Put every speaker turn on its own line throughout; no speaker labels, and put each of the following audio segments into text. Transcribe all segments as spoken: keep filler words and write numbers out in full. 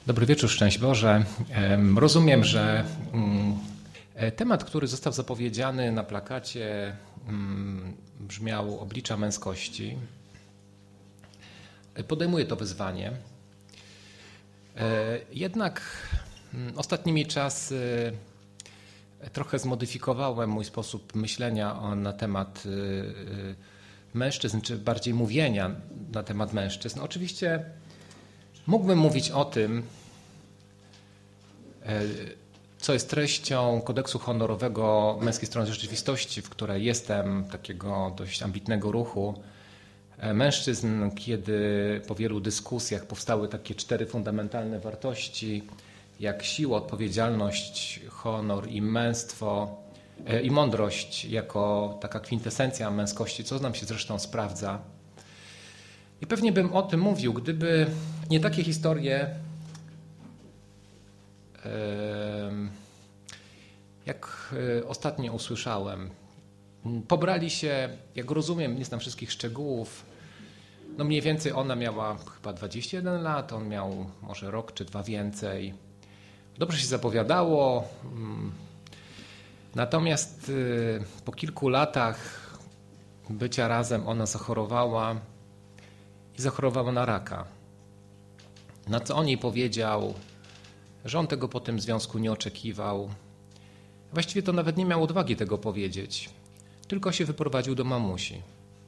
Dobry wieczór, szczęść Boże. Rozumiem, że temat, który został zapowiedziany na plakacie, brzmiał oblicza męskości. Podejmuję to wyzwanie. Jednak ostatnimi czasy trochę zmodyfikowałem mój sposób myślenia na temat mężczyzn, czy bardziej mówienia na temat mężczyzn. Oczywiście mógłbym mówić o tym, co jest treścią kodeksu honorowego męskiej strony rzeczywistości, w której jestem, takiego dość ambitnego ruchu mężczyzn, kiedy po wielu dyskusjach powstały takie cztery fundamentalne wartości, jak siła, odpowiedzialność, honor i męstwo i mądrość jako taka kwintesencja męskości, co nam się zresztą sprawdza. I pewnie bym o tym mówił, gdyby nie takie historie, jak ostatnio usłyszałem. Pobrali się, jak rozumiem, nie znam wszystkich szczegółów, no mniej więcej ona miała chyba dwadzieścia jeden lat, on miał może rok czy dwa więcej. Dobrze się zapowiadało, natomiast po kilku latach bycia razem ona zachorowała i zachorowała na raka. Na co on jej powiedział, że on tego po tym związku nie oczekiwał. Właściwie to nawet nie miał odwagi tego powiedzieć, tylko się wyprowadził do mamusi.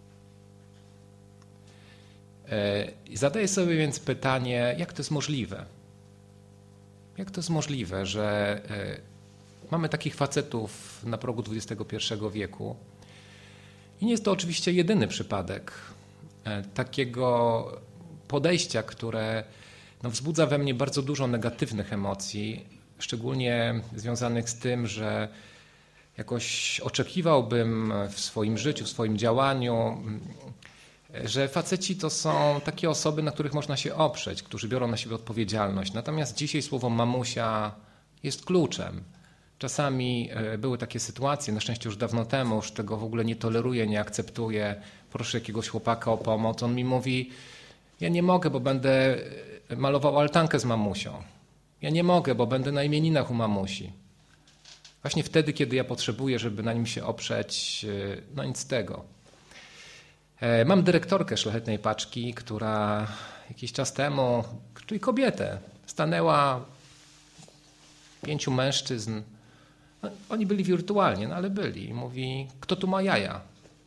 Zadaję sobie więc pytanie, jak to jest możliwe? Jak to jest możliwe, że mamy takich facetów na progu dwudziestego pierwszego wieku? I nie jest to oczywiście jedyny przypadek takiego podejścia, które no, wzbudza we mnie bardzo dużo negatywnych emocji, szczególnie związanych z tym, że jakoś oczekiwałbym w swoim życiu, w swoim działaniu, że faceci to są takie osoby, na których można się oprzeć, którzy biorą na siebie odpowiedzialność. Natomiast dzisiaj słowo mamusia jest kluczem. Czasami były takie sytuacje, na szczęście już dawno temu, już tego w ogóle nie toleruję, nie akceptuję. Proszę jakiegoś chłopaka o pomoc. On mi mówi, ja nie mogę, bo będę malował altankę z mamusią. Ja nie mogę, bo będę na imieninach u mamusi. Właśnie wtedy, kiedy ja potrzebuję, żeby na nim się oprzeć, no nic z tego. Mam dyrektorkę Szlachetnej Paczki, która jakiś czas temu, czyli kobietę, stanęła pięciu mężczyzn. No, oni byli wirtualnie, no ale byli. I mówi, kto tu ma jaja?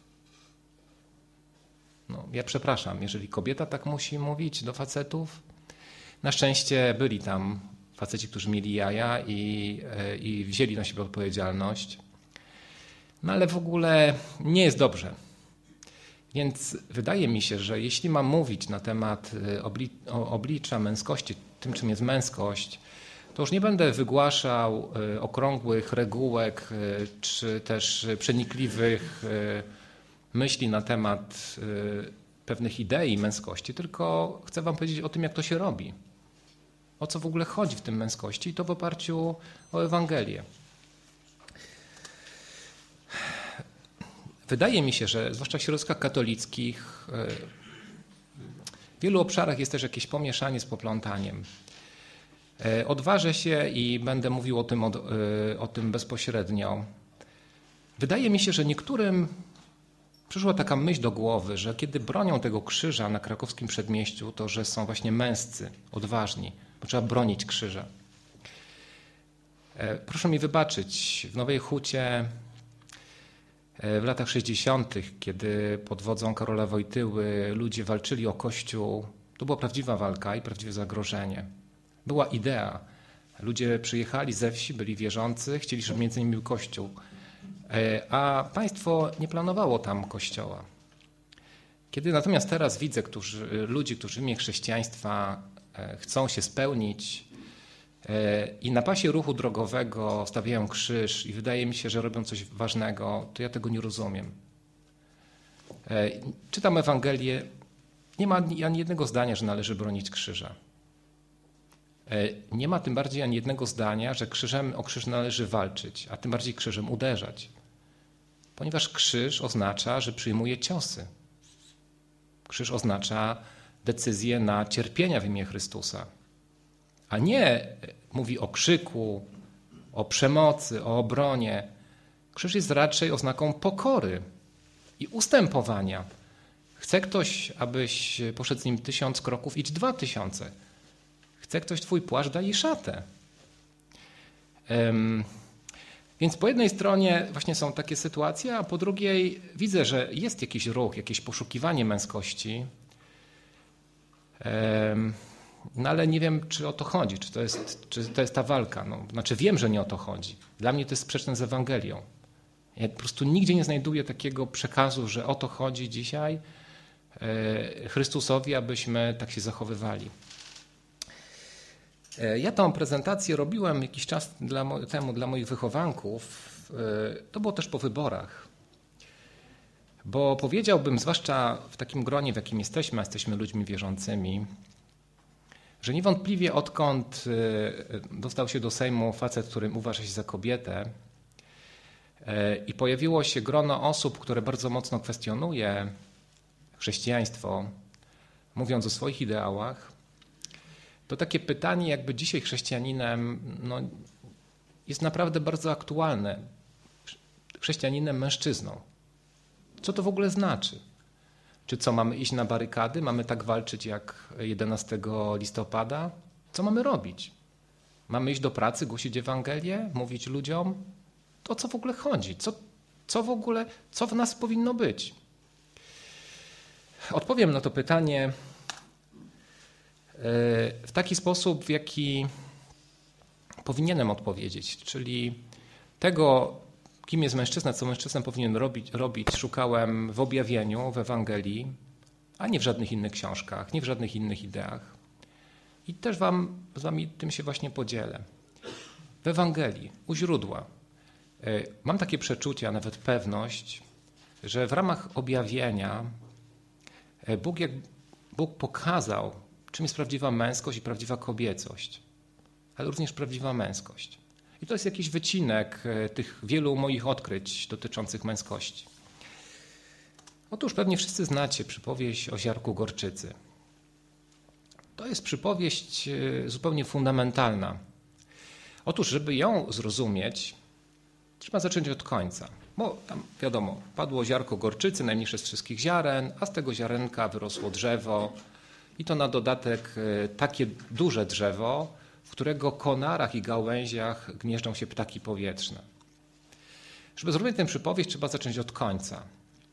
No, ja przepraszam, jeżeli kobieta tak musi mówić do facetów. Na szczęście byli tam faceci, którzy mieli jaja i, i wzięli na siebie odpowiedzialność. No ale w ogóle nie jest dobrze. Więc wydaje mi się, że jeśli mam mówić na temat obli- oblicza męskości, tym czym jest męskość, to już nie będę wygłaszał okrągłych regułek czy też przenikliwych myśli na temat pewnych idei męskości, tylko chcę wam powiedzieć o tym, jak to się robi. O co w ogóle chodzi w tym męskości i to w oparciu o Ewangelię. Wydaje mi się, że zwłaszcza w środowiskach katolickich w wielu obszarach jest też jakieś pomieszanie z poplątaniem. Odważę się i będę mówił o tym, o, o tym bezpośrednio. Wydaje mi się, że niektórym przyszła taka myśl do głowy, że kiedy bronią tego krzyża na krakowskim przedmieściu, to że są właśnie męscy, odważni, bo trzeba bronić krzyża. Proszę mi wybaczyć, w Nowej Hucie w latach sześćdziesiątych, kiedy pod wodzą Karola Wojtyły ludzie walczyli o Kościół, to była prawdziwa walka i prawdziwe zagrożenie. Była idea. Ludzie przyjechali ze wsi, byli wierzący, chcieli, żeby między nimi był Kościół. A państwo nie planowało tam kościoła. Kiedy natomiast teraz widzę którzy, ludzi, którzy w imię chrześcijaństwa chcą się spełnić i na pasie ruchu drogowego stawiają krzyż i wydaje mi się, że robią coś ważnego, to ja tego nie rozumiem. Czytam Ewangelię, nie ma ani jednego zdania, że należy bronić krzyża. Nie ma tym bardziej ani jednego zdania, że krzyżem o krzyż należy walczyć, a tym bardziej krzyżem uderzać. Ponieważ krzyż oznacza, że przyjmuje ciosy. Krzyż oznacza decyzję na cierpienia w imię Chrystusa. a nie mówi o krzyku, o przemocy, o obronie. Krzyż jest raczej oznaką pokory i ustępowania. Chce ktoś, abyś poszedł z nim tysiąc kroków, idź dwa tysiące. Chce ktoś twój płaszcz, daj jej szatę. Um, więc po jednej stronie właśnie są takie sytuacje, a po drugiej widzę, że jest jakiś ruch, jakieś poszukiwanie męskości. Um, no ale nie wiem, czy o to chodzi, czy to jest, czy to jest ta walka. No, znaczy wiem, że nie o to chodzi. Dla mnie to jest sprzeczne z Ewangelią. Ja po prostu nigdzie nie znajduję takiego przekazu, że o to chodzi dzisiaj Chrystusowi, abyśmy tak się zachowywali. Ja tą prezentację robiłem jakiś czas dla, temu dla moich wychowanków. To było też po wyborach. Bo powiedziałbym, zwłaszcza w takim gronie, w jakim jesteśmy, jesteśmy ludźmi wierzącymi, że niewątpliwie odkąd dostał się do Sejmu facet, który uważa się za kobietę i pojawiło się grono osób, które bardzo mocno kwestionuje chrześcijaństwo, mówiąc o swoich ideałach, to takie pytanie jakby dzisiaj chrześcijaninem no, jest naprawdę bardzo aktualne. Chrześcijaninem mężczyzną. Co to w ogóle znaczy? Czy co, mamy iść na barykady? Mamy tak walczyć jak jedenastego listopada? Co mamy robić? Mamy iść do pracy, głosić Ewangelię, mówić ludziom? To o co w ogóle chodzi? Co, co w ogóle, co w nas powinno być? Odpowiem na to pytanie w taki sposób, w jaki powinienem odpowiedzieć, czyli tego, kim jest mężczyzna, co mężczyzna powinien robić, robić, szukałem w objawieniu, w Ewangelii, a nie w żadnych innych książkach, nie w żadnych innych ideach. I też wam, z wami tym się właśnie podzielę. W Ewangelii, u źródła, mam takie przeczucie, a nawet pewność, że w ramach objawienia Bóg, jak, Bóg pokazał, czym jest prawdziwa męskość i prawdziwa kobiecość, ale również prawdziwa męskość. I to jest jakiś wycinek tych wielu moich odkryć dotyczących męskości. Otóż pewnie wszyscy znacie przypowieść o ziarnku gorczycy. To jest przypowieść zupełnie fundamentalna. Otóż, żeby ją zrozumieć, trzeba zacząć od końca. Bo tam wiadomo, padło ziarnko gorczycy, najmniejsze z wszystkich ziaren, a z tego ziarenka wyrosło drzewo i to na dodatek takie duże drzewo, w którego konarach i gałęziach gnieżdżą się ptaki powietrzne. Żeby zrozumieć tę przypowieść, trzeba zacząć od końca.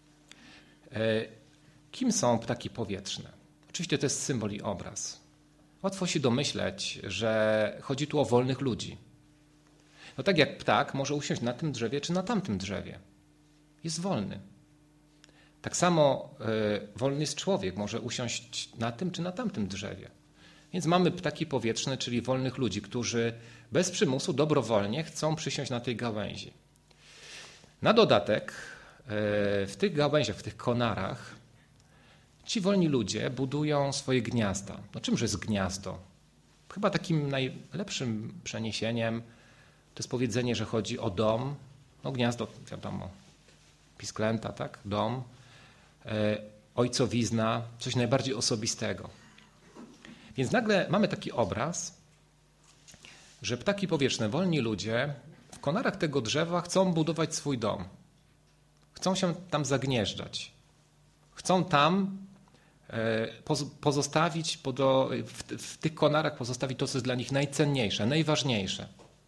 Kim są ptaki powietrzne? Oczywiście to jest symbol i obraz. Łatwo się domyśleć, że chodzi tu o wolnych ludzi. No tak jak ptak może usiąść na tym drzewie czy na tamtym drzewie. Jest wolny. Tak samo y, wolny jest człowiek, może usiąść na tym czy na tamtym drzewie. Więc mamy ptaki powietrzne, czyli wolnych ludzi, którzy bez przymusu dobrowolnie chcą przysiąść na tej gałęzi. Na dodatek y, w tych gałęziach, w tych konarach ci wolni ludzie budują swoje gniazda. No czymże jest gniazdo? Chyba takim najlepszym przeniesieniem to jest powiedzenie, że chodzi o dom. No gniazdo, wiadomo, pisklęta, tak? Dom, e, ojcowizna, coś najbardziej osobistego. Więc nagle mamy taki obraz, że ptaki powietrzne, wolni ludzie w konarach tego drzewa chcą budować swój dom. Chcą się tam zagnieżdżać. Chcą tam pozostawić, w tych konarach pozostawić to, co jest dla nich najcenniejsze, najważniejsze.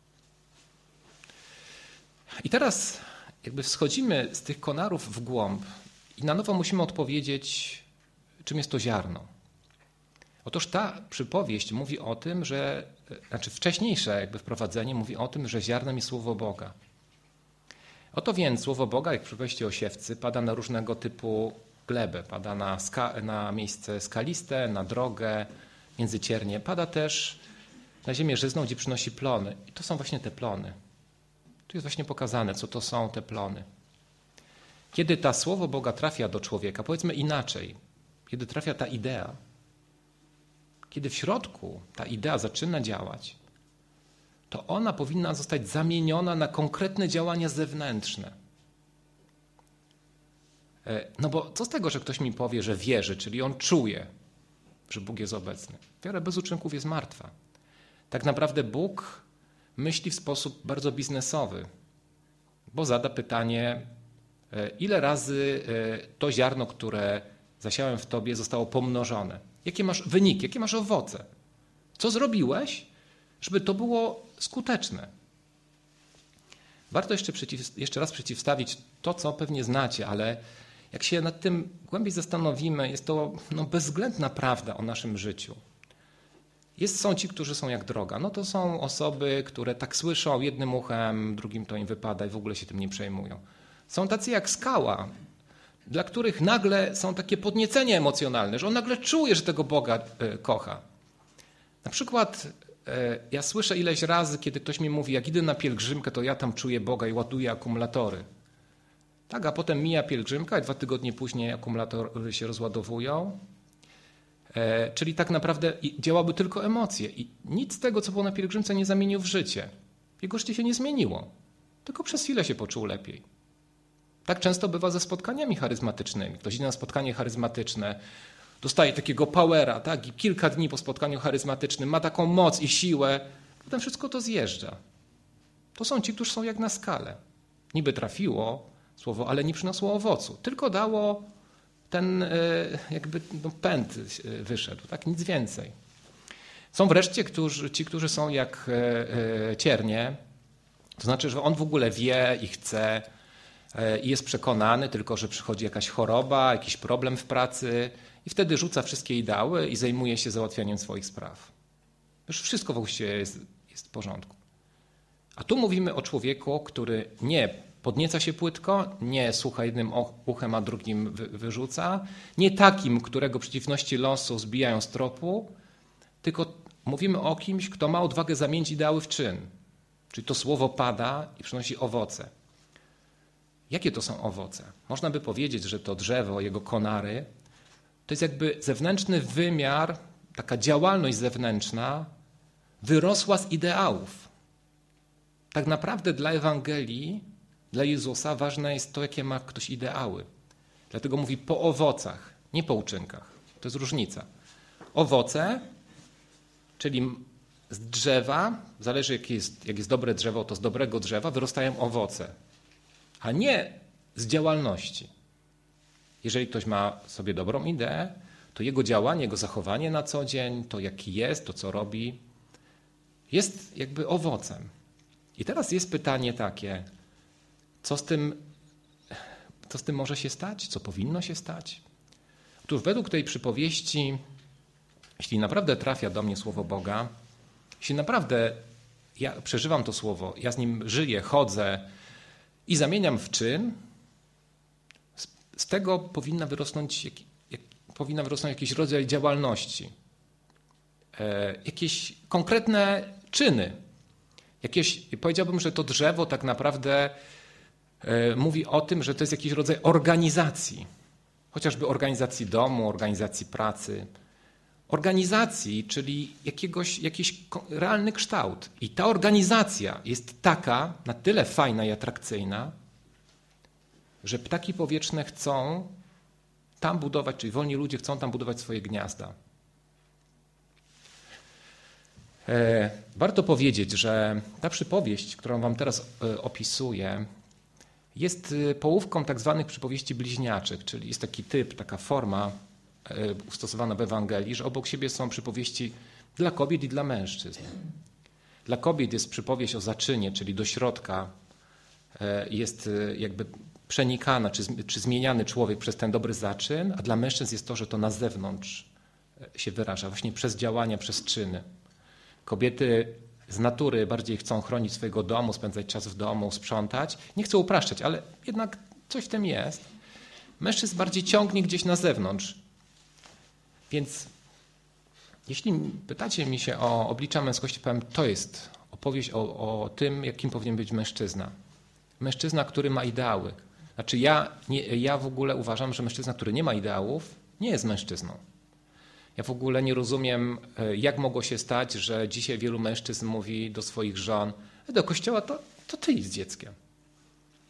I teraz jakby schodzimy z tych konarów w głąb i na nowo musimy odpowiedzieć, czym jest to ziarno. Otóż ta przypowieść mówi o tym, że, znaczy wcześniejsze jakby wprowadzenie mówi o tym, że ziarnem jest Słowo Boga. Oto więc Słowo Boga, jak w przypowieści o siewcy, pada na różnego typu glebę, pada na, ska, na miejsce skaliste, na drogę, między ciernie. Pada też na ziemię żyzną, gdzie przynosi plony. I to są właśnie te plony. Tu jest właśnie pokazane, co to są te plony. Kiedy ta Słowo Boga trafia do człowieka, powiedzmy inaczej, kiedy trafia ta idea, kiedy w środku ta idea zaczyna działać, to ona powinna zostać zamieniona na konkretne działania zewnętrzne. No bo co z tego, że ktoś mi powie, że wierzy, czyli on czuje, że Bóg jest obecny. Wiara bez uczynków jest martwa. Tak naprawdę Bóg myśli w sposób bardzo biznesowy, bo zada pytanie, ile razy to ziarno, które zasiałem w tobie, zostało pomnożone. Jakie masz wyniki, jakie masz owoce? Co zrobiłeś, żeby to było skuteczne? Warto jeszcze, przeciw, jeszcze raz przeciwstawić to, co pewnie znacie, ale jak się nad tym głębiej zastanowimy, jest to no, bezwzględna prawda o naszym życiu. Jest, są ci, którzy są jak droga. No to są osoby, które tak słyszą jednym uchem, drugim to im wypada i w ogóle się tym nie przejmują. Są tacy jak skała, dla których nagle są takie podniecenia emocjonalne, że on nagle czuje, że tego Boga kocha. Na przykład ja słyszę ileś razy, kiedy ktoś mi mówi, jak idę na pielgrzymkę, to ja tam czuję Boga i ładuję akumulatory. Tak, a potem mija pielgrzymka i dwa tygodnie później akumulatory się rozładowują. Czyli tak naprawdę działały tylko emocje i nic z tego, co było na pielgrzymce, nie zamienił w życie. Jego życie się nie zmieniło, tylko przez chwilę się poczuł lepiej. Tak często bywa ze spotkaniami charyzmatycznymi. Ktoś idzie na spotkanie charyzmatyczne, dostaje takiego powera, tak? I kilka dni po spotkaniu charyzmatycznym ma taką moc i siłę, potem wszystko to zjeżdża. To są ci, którzy są jak na skalę. Niby trafiło słowo, ale nie przyniosło owocu, tylko dało ten jakby no, pęd wyszedł, tak? Nic więcej. Są wreszcie którzy, ci, którzy są jak ciernie, to znaczy, że on w ogóle wie i chce i jest przekonany, tylko że przychodzi jakaś choroba, jakiś problem w pracy i wtedy rzuca wszystkie ideały i zajmuje się załatwianiem swoich spraw. Już wszystko wokół siebie jest, jest w porządku. A tu mówimy o człowieku, który nie podnieca się płytko, nie słucha jednym uchem, a drugim wyrzuca, nie takim, którego przeciwności losu zbijają z tropu, tylko mówimy o kimś, kto ma odwagę zamienić ideały w czyn. Czyli to słowo pada i przynosi owoce. Jakie to są owoce? Można by powiedzieć, że to drzewo, jego konary, to jest jakby zewnętrzny wymiar, taka działalność zewnętrzna wyrosła z ideałów. Tak naprawdę dla Ewangelii, dla Jezusa ważne jest to, jakie ma ktoś ideały. Dlatego mówi po owocach, nie po uczynkach. To jest różnica. Owoce, czyli z drzewa, zależy jak jest, jak jest dobre drzewo, to z dobrego drzewa wyrostają owoce, a nie z działalności. Jeżeli ktoś ma sobie dobrą ideę, to jego działanie, jego zachowanie na co dzień, to jaki jest, to co robi, jest jakby owocem. I teraz jest pytanie takie, co z tym, co z tym może się stać? Co powinno się stać? Otóż według tej przypowieści, jeśli naprawdę trafia do mnie słowo Boga, jeśli naprawdę ja przeżywam to słowo, ja z nim żyję, chodzę i zamieniam w czyn, z, z tego powinna wyrosnąć, jak, jak, powinna wyrosnąć jakiś rodzaj działalności, e, jakieś konkretne czyny. Jakieś, powiedziałbym, że to drzewo tak naprawdę e, mówi o tym, że to jest jakiś rodzaj organizacji, chociażby organizacji domu, organizacji pracy, organizacji, czyli jakiegoś, jakiś realny kształt. I ta organizacja jest taka, na tyle fajna i atrakcyjna, że ptaki powietrzne chcą tam budować, czyli wolni ludzie chcą tam budować swoje gniazda. E, warto powiedzieć, że ta przypowieść, którą wam teraz e, opisuję, jest połówką tak zwanych przypowieści bliźniaczych, czyli jest taki typ, taka forma ustosowana w Ewangelii, że obok siebie są przypowieści dla kobiet i dla mężczyzn. Dla kobiet jest przypowieść o zaczynie, czyli do środka jest jakby przenikana, czy, czy zmieniany człowiek przez ten dobry zaczyn, a dla mężczyzn jest to, że to na zewnątrz się wyraża, właśnie przez działania, przez czyny. Kobiety z natury bardziej chcą chronić swojego domu, spędzać czas w domu, sprzątać. Nie chcą upraszczać, ale jednak coś w tym jest. Mężczyzn bardziej ciągnie gdzieś na zewnątrz. Więc jeśli pytacie mi się o oblicza męskości, powiem, to jest opowieść o, o tym, jakim powinien być mężczyzna. Mężczyzna, który ma ideały. Znaczy ja, nie, ja w ogóle uważam, że mężczyzna, który nie ma ideałów, nie jest mężczyzną. Ja w ogóle nie rozumiem, jak mogło się stać, że dzisiaj wielu mężczyzn mówi do swoich żon, do kościoła to, to ty idź z dzieckiem.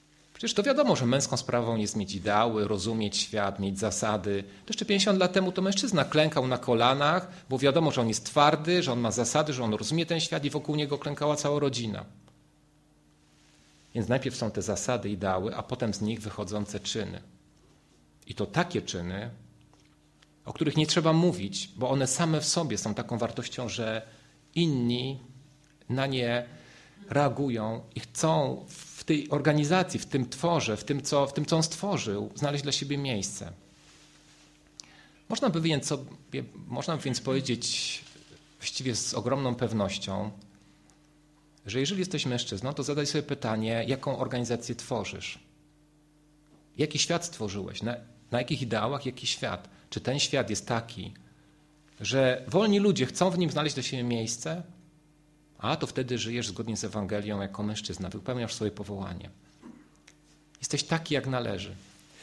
Przecież to wiadomo, że męską sprawą jest mieć ideały, rozumieć świat, mieć zasady. To jeszcze pięćdziesiąt lat temu to mężczyzna klękał na kolanach, bo wiadomo, że on jest twardy, że on ma zasady, że on rozumie ten świat i wokół niego klękała cała rodzina. Więc najpierw są te zasady, ideały, a potem z nich wychodzące czyny. I to takie czyny, o których nie trzeba mówić, bo one same w sobie są taką wartością, że inni na nie reagują i chcą w tej organizacji, w tym tworze, w tym, co, w tym, co on stworzył, znaleźć dla siebie miejsce. Można by więc, sobie, można by więc powiedzieć właściwie z ogromną pewnością, że jeżeli jesteś mężczyzną, to zadaj sobie pytanie, jaką organizację tworzysz? Jaki świat stworzyłeś? Na, na jakich ideałach, jaki świat? Czy ten świat jest taki, że wolni ludzie chcą w nim znaleźć dla siebie miejsce? A to wtedy żyjesz zgodnie z Ewangelią jako mężczyzna, wypełniasz swoje powołanie. Jesteś taki, jak należy.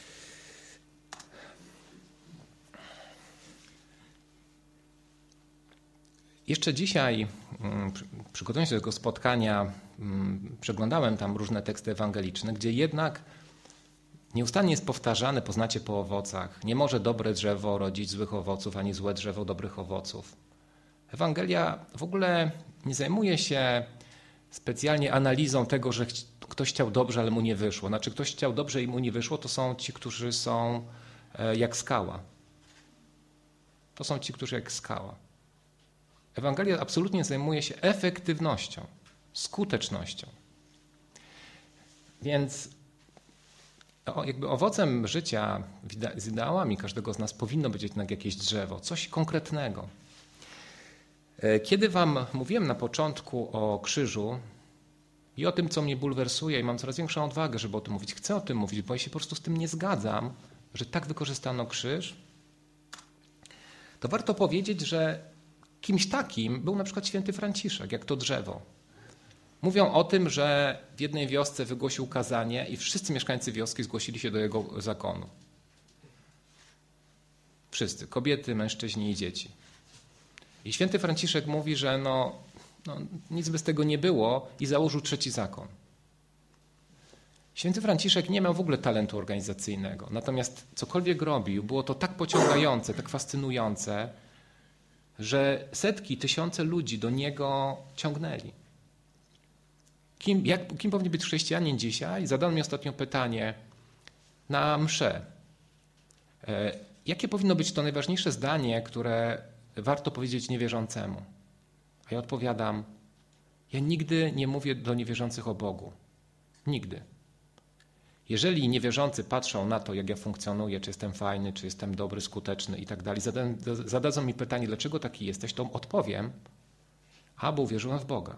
Jeszcze dzisiaj, przygotowując się do tego spotkania, przeglądałem tam różne teksty ewangeliczne, gdzie jednak nieustannie jest powtarzane, poznacie po owocach. Nie może dobre drzewo rodzić złych owoców, ani złe drzewo dobrych owoców. Ewangelia w ogóle nie zajmuje się specjalnie analizą tego, że ktoś chciał dobrze, ale mu nie wyszło. Znaczy ktoś chciał dobrze i mu nie wyszło, to są ci, którzy są jak skała. To są ci, którzy jak skała. Ewangelia absolutnie zajmuje się efektywnością, skutecznością. Więc jakby owocem życia z ideałami każdego z nas powinno być jednak jakieś drzewo, coś konkretnego. Kiedy wam mówiłem na początku o krzyżu i o tym, co mnie bulwersuje i mam coraz większą odwagę, żeby o tym mówić, chcę o tym mówić, bo ja się po prostu z tym nie zgadzam, że tak wykorzystano krzyż, to warto powiedzieć, że kimś takim był na przykład święty Franciszek, jak to drzewo. Mówią o tym, że w jednej wiosce wygłosił kazanie i wszyscy mieszkańcy wioski zgłosili się do jego zakonu. Wszyscy, kobiety, mężczyźni i dzieci. I święty Franciszek mówi, że no, no, nic by z tego nie było i założył trzeci zakon. Święty Franciszek nie miał w ogóle talentu organizacyjnego, natomiast cokolwiek robił, było to tak pociągające, tak fascynujące, że setki, tysiące ludzi do niego ciągnęli. Kim, jak, kim powinien być chrześcijanin dzisiaj? Zadano mi ostatnio pytanie na mszę. E, jakie powinno być to najważniejsze zdanie, które warto powiedzieć niewierzącemu? A ja odpowiadam, ja nigdy nie mówię do niewierzących o Bogu. Nigdy. Jeżeli niewierzący patrzą na to, jak ja funkcjonuję, czy jestem fajny, czy jestem dobry, skuteczny i tak dalej, zadadzą mi pytanie, dlaczego taki jesteś, to odpowiem, a bo uwierzyłem w Boga.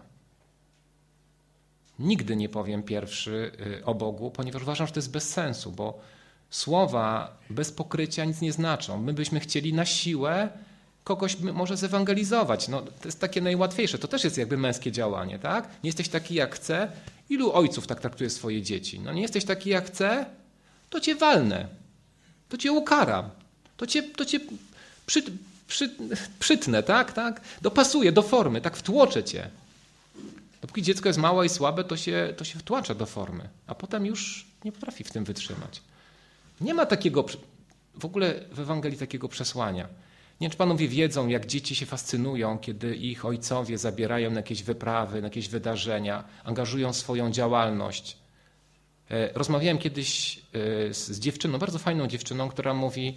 Nigdy nie powiem pierwszy o Bogu, ponieważ uważam, że to jest bez sensu, bo słowa bez pokrycia nic nie znaczą. My byśmy chcieli na siłę kogoś może zewangelizować. No, to jest takie najłatwiejsze. To też jest jakby męskie działanie, tak? Nie jesteś taki jak chcę. Ilu ojców tak traktuje swoje dzieci? No nie jesteś taki jak chcę, to cię walnę. To cię ukaram. To cię, to cię przy, przy, przytnę, tak? tak? Dopasuję do formy, tak wtłoczę cię. Dopóki dziecko jest małe i słabe, to się, to się wtłacza do formy, a potem już nie potrafi w tym wytrzymać. Nie ma takiego, w ogóle w Ewangelii takiego przesłania. Nie wiem, czy panowie wiedzą, jak dzieci się fascynują, kiedy ich ojcowie zabierają na jakieś wyprawy, na jakieś wydarzenia, angażują swoją działalność. Rozmawiałem kiedyś z dziewczyną, bardzo fajną dziewczyną, która mówi,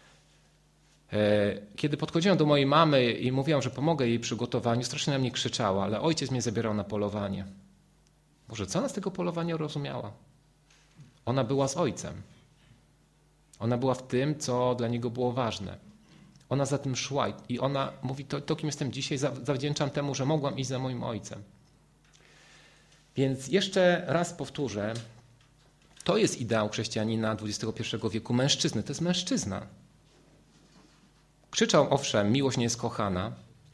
kiedy podchodziłem do mojej mamy i mówiłam, że pomogę jej przy gotowaniu, strasznie na mnie krzyczała, ale ojciec mnie zabierał na polowanie. Boże, co ona z tego polowania rozumiała? Ona była z ojcem. Ona była w tym, co dla niego było ważne. Ona za tym szła i ona mówi, to, to kim jestem dzisiaj, zawdzięczam temu, że mogłam iść za moim ojcem. Więc jeszcze raz powtórzę, to jest ideał chrześcijanina dwudziestego pierwszego wieku, mężczyzny, to jest mężczyzna. Krzyczał, owszem, miłość nie jest kochana,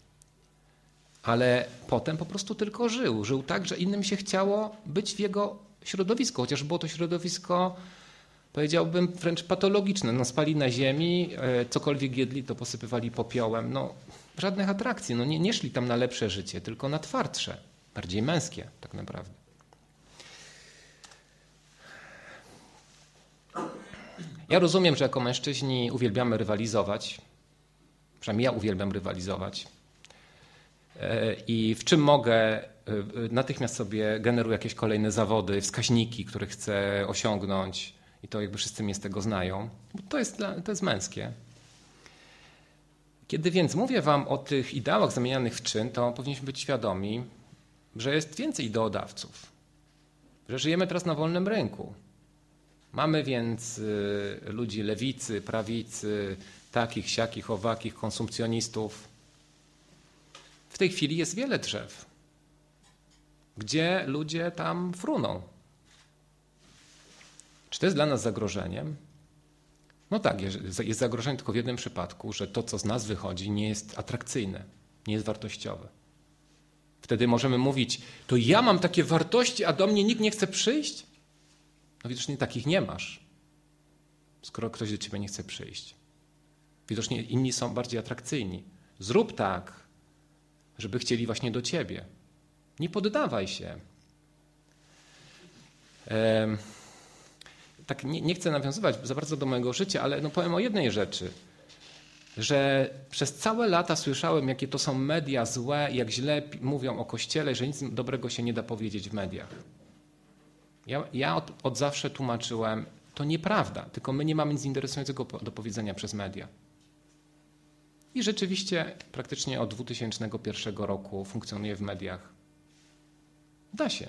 ale potem po prostu tylko żył. Żył tak, że innym się chciało być w jego środowisku, chociaż było to środowisko, powiedziałbym, wręcz patologiczne. No, spali na ziemi, cokolwiek jedli, to posypywali popiołem. No, żadnych atrakcji. No, nie, nie szli tam na lepsze życie, tylko na twardsze, bardziej męskie tak naprawdę. Ja rozumiem, że jako mężczyźni uwielbiamy rywalizować, przynajmniej ja uwielbiam rywalizować i w czym mogę, natychmiast sobie generuję jakieś kolejne zawody, wskaźniki, które chcę osiągnąć i to jakby wszyscy mnie z tego znają. To jest, to jest męskie. Kiedy więc mówię wam o tych ideałach zamienianych w czyn, to powinniśmy być świadomi, że jest więcej ideodawców, że żyjemy teraz na wolnym rynku. Mamy więc ludzi lewicy, prawicy, takich, siakich, owakich, konsumpcjonistów. W tej chwili jest wiele drzew, gdzie ludzie tam fruną. Czy to jest dla nas zagrożeniem? No tak, jest zagrożenie tylko w jednym przypadku, że to, co z nas wychodzi, nie jest atrakcyjne, nie jest wartościowe. Wtedy możemy mówić, to ja mam takie wartości, a do mnie nikt nie chce przyjść? No widocznie takich nie masz, skoro ktoś do ciebie nie chce przyjść. Widocznie inni są bardziej atrakcyjni. Zrób tak, żeby chcieli właśnie do ciebie. Nie poddawaj się. Ehm, tak nie, nie chcę nawiązywać za bardzo do mojego życia, ale no powiem o jednej rzeczy, że przez całe lata słyszałem, jakie to są media złe, jak źle mówią o Kościele, że nic dobrego się nie da powiedzieć w mediach. Ja, ja od, od zawsze tłumaczyłem, to nieprawda, tylko my nie mamy nic interesującego do powiedzenia przez media. I rzeczywiście praktycznie od dwa tysiące pierwszego roku funkcjonuję w mediach. Da się.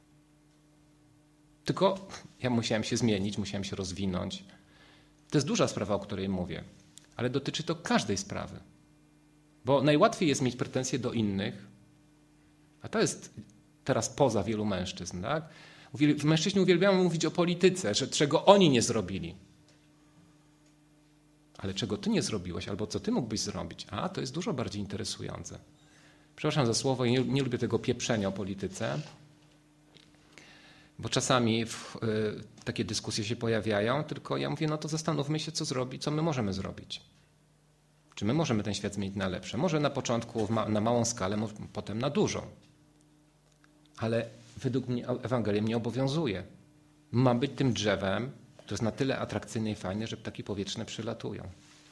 Tylko ja musiałem się zmienić, musiałem się rozwinąć. To jest duża sprawa, o której mówię, ale dotyczy to każdej sprawy. Bo najłatwiej jest mieć pretensje do innych, a to jest teraz poza wielu mężczyzn. Tak? Mężczyźni uwielbiają mówić o polityce, że czego oni nie zrobili. Ale czego ty nie zrobiłeś, albo co ty mógłbyś zrobić? A, to jest dużo bardziej interesujące. Przepraszam za słowo, nie, nie lubię tego pieprzenia o polityce, bo czasami w, y, takie dyskusje się pojawiają, tylko ja mówię, no to zastanówmy się, co zrobić, co my możemy zrobić. Czy my możemy ten świat zmienić na lepsze? Może na początku ma, na małą skalę, może potem na dużą. Ale według mnie Ewangelia mnie obowiązuje. Mam być tym drzewem, to jest na tyle atrakcyjne i fajne, że ptaki powietrzne przylatują.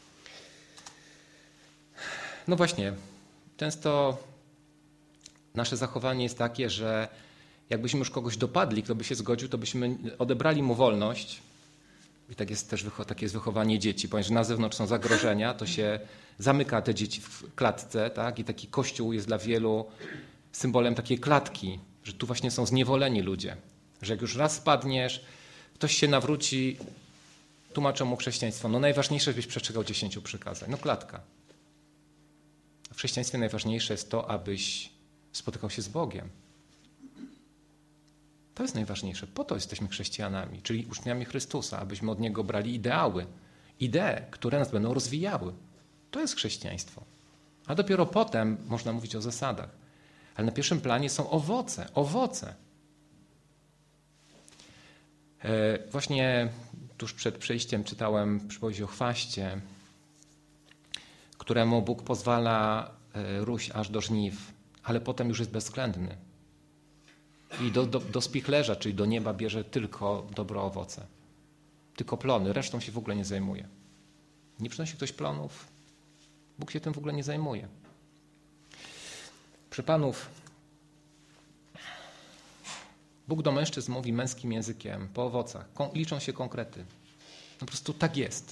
No właśnie, często nasze zachowanie jest takie, że jakbyśmy już kogoś dopadli, kto by się zgodził, to byśmy odebrali mu wolność. I tak jest też takie jest wychowanie dzieci. Ponieważ na zewnątrz są zagrożenia, to się zamyka te dzieci w klatce, tak? I taki kościół jest dla wielu symbolem takiej klatki, że tu właśnie są zniewoleni ludzie. Że jak już raz spadniesz, ktoś się nawróci, tłumaczą mu chrześcijaństwo. No najważniejsze, żebyś przestrzegał dziesięciu przykazań. No klatka. W chrześcijaństwie najważniejsze jest to, abyś spotykał się z Bogiem. To jest najważniejsze. Po to jesteśmy chrześcijanami, czyli uczniami Chrystusa, abyśmy od Niego brali ideały, idee, które nas będą rozwijały. To jest chrześcijaństwo. A dopiero potem można mówić o zasadach. Ale na pierwszym planie są owoce, owoce. Właśnie tuż przed przyjściem czytałem przypowieść o chwaście, któremu Bóg pozwala róść aż do żniw, ale potem już jest bezwzględny. I do, do, do spichlerza, czyli do nieba bierze tylko dobre owoce. Tylko plony, resztą się w ogóle nie zajmuje. Nie przynosi ktoś plonów, Bóg się tym w ogóle nie zajmuje. Przy panów Bóg do mężczyzn mówi męskim językiem, po owocach. Kon- liczą się konkrety. Po prostu tak jest.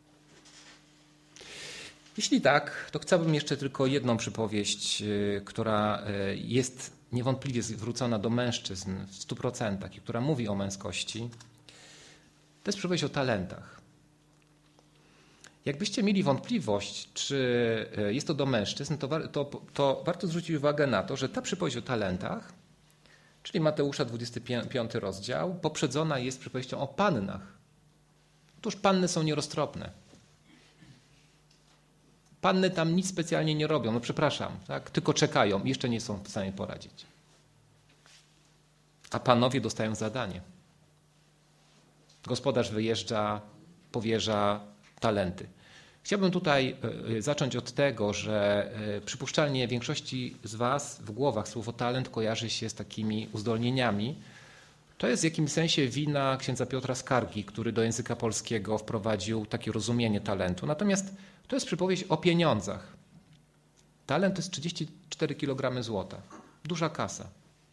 Jeśli tak, to chciałbym jeszcze tylko jedną przypowieść, yy, która yy, jest niewątpliwie zwrócona do mężczyzn w stu procentach i która mówi o męskości. To jest przypowieść o talentach. Jakbyście mieli wątpliwość, czy jest to do mężczyzn, to, war- to, to warto zwrócić uwagę na to, że ta przypowieść o talentach, czyli Mateusza dwudziesty piąty rozdział, poprzedzona jest przypowieścią o pannach. Otóż panny są nieroztropne. Panny tam nic specjalnie nie robią, no przepraszam, tak? Tylko czekają i jeszcze nie są w stanie poradzić. A panowie dostają zadanie. Gospodarz wyjeżdża, powierza talenty. Chciałbym tutaj zacząć od tego, że przypuszczalnie większości z was w głowach słowo talent kojarzy się z takimi uzdolnieniami, To jest w jakimś sensie wina księdza Piotra Skargi, który do języka polskiego wprowadził takie rozumienie talentu. Natomiast to jest przypowieść o pieniądzach. Talent to jest trzydzieści cztery kilogramy złota. Duża kasa.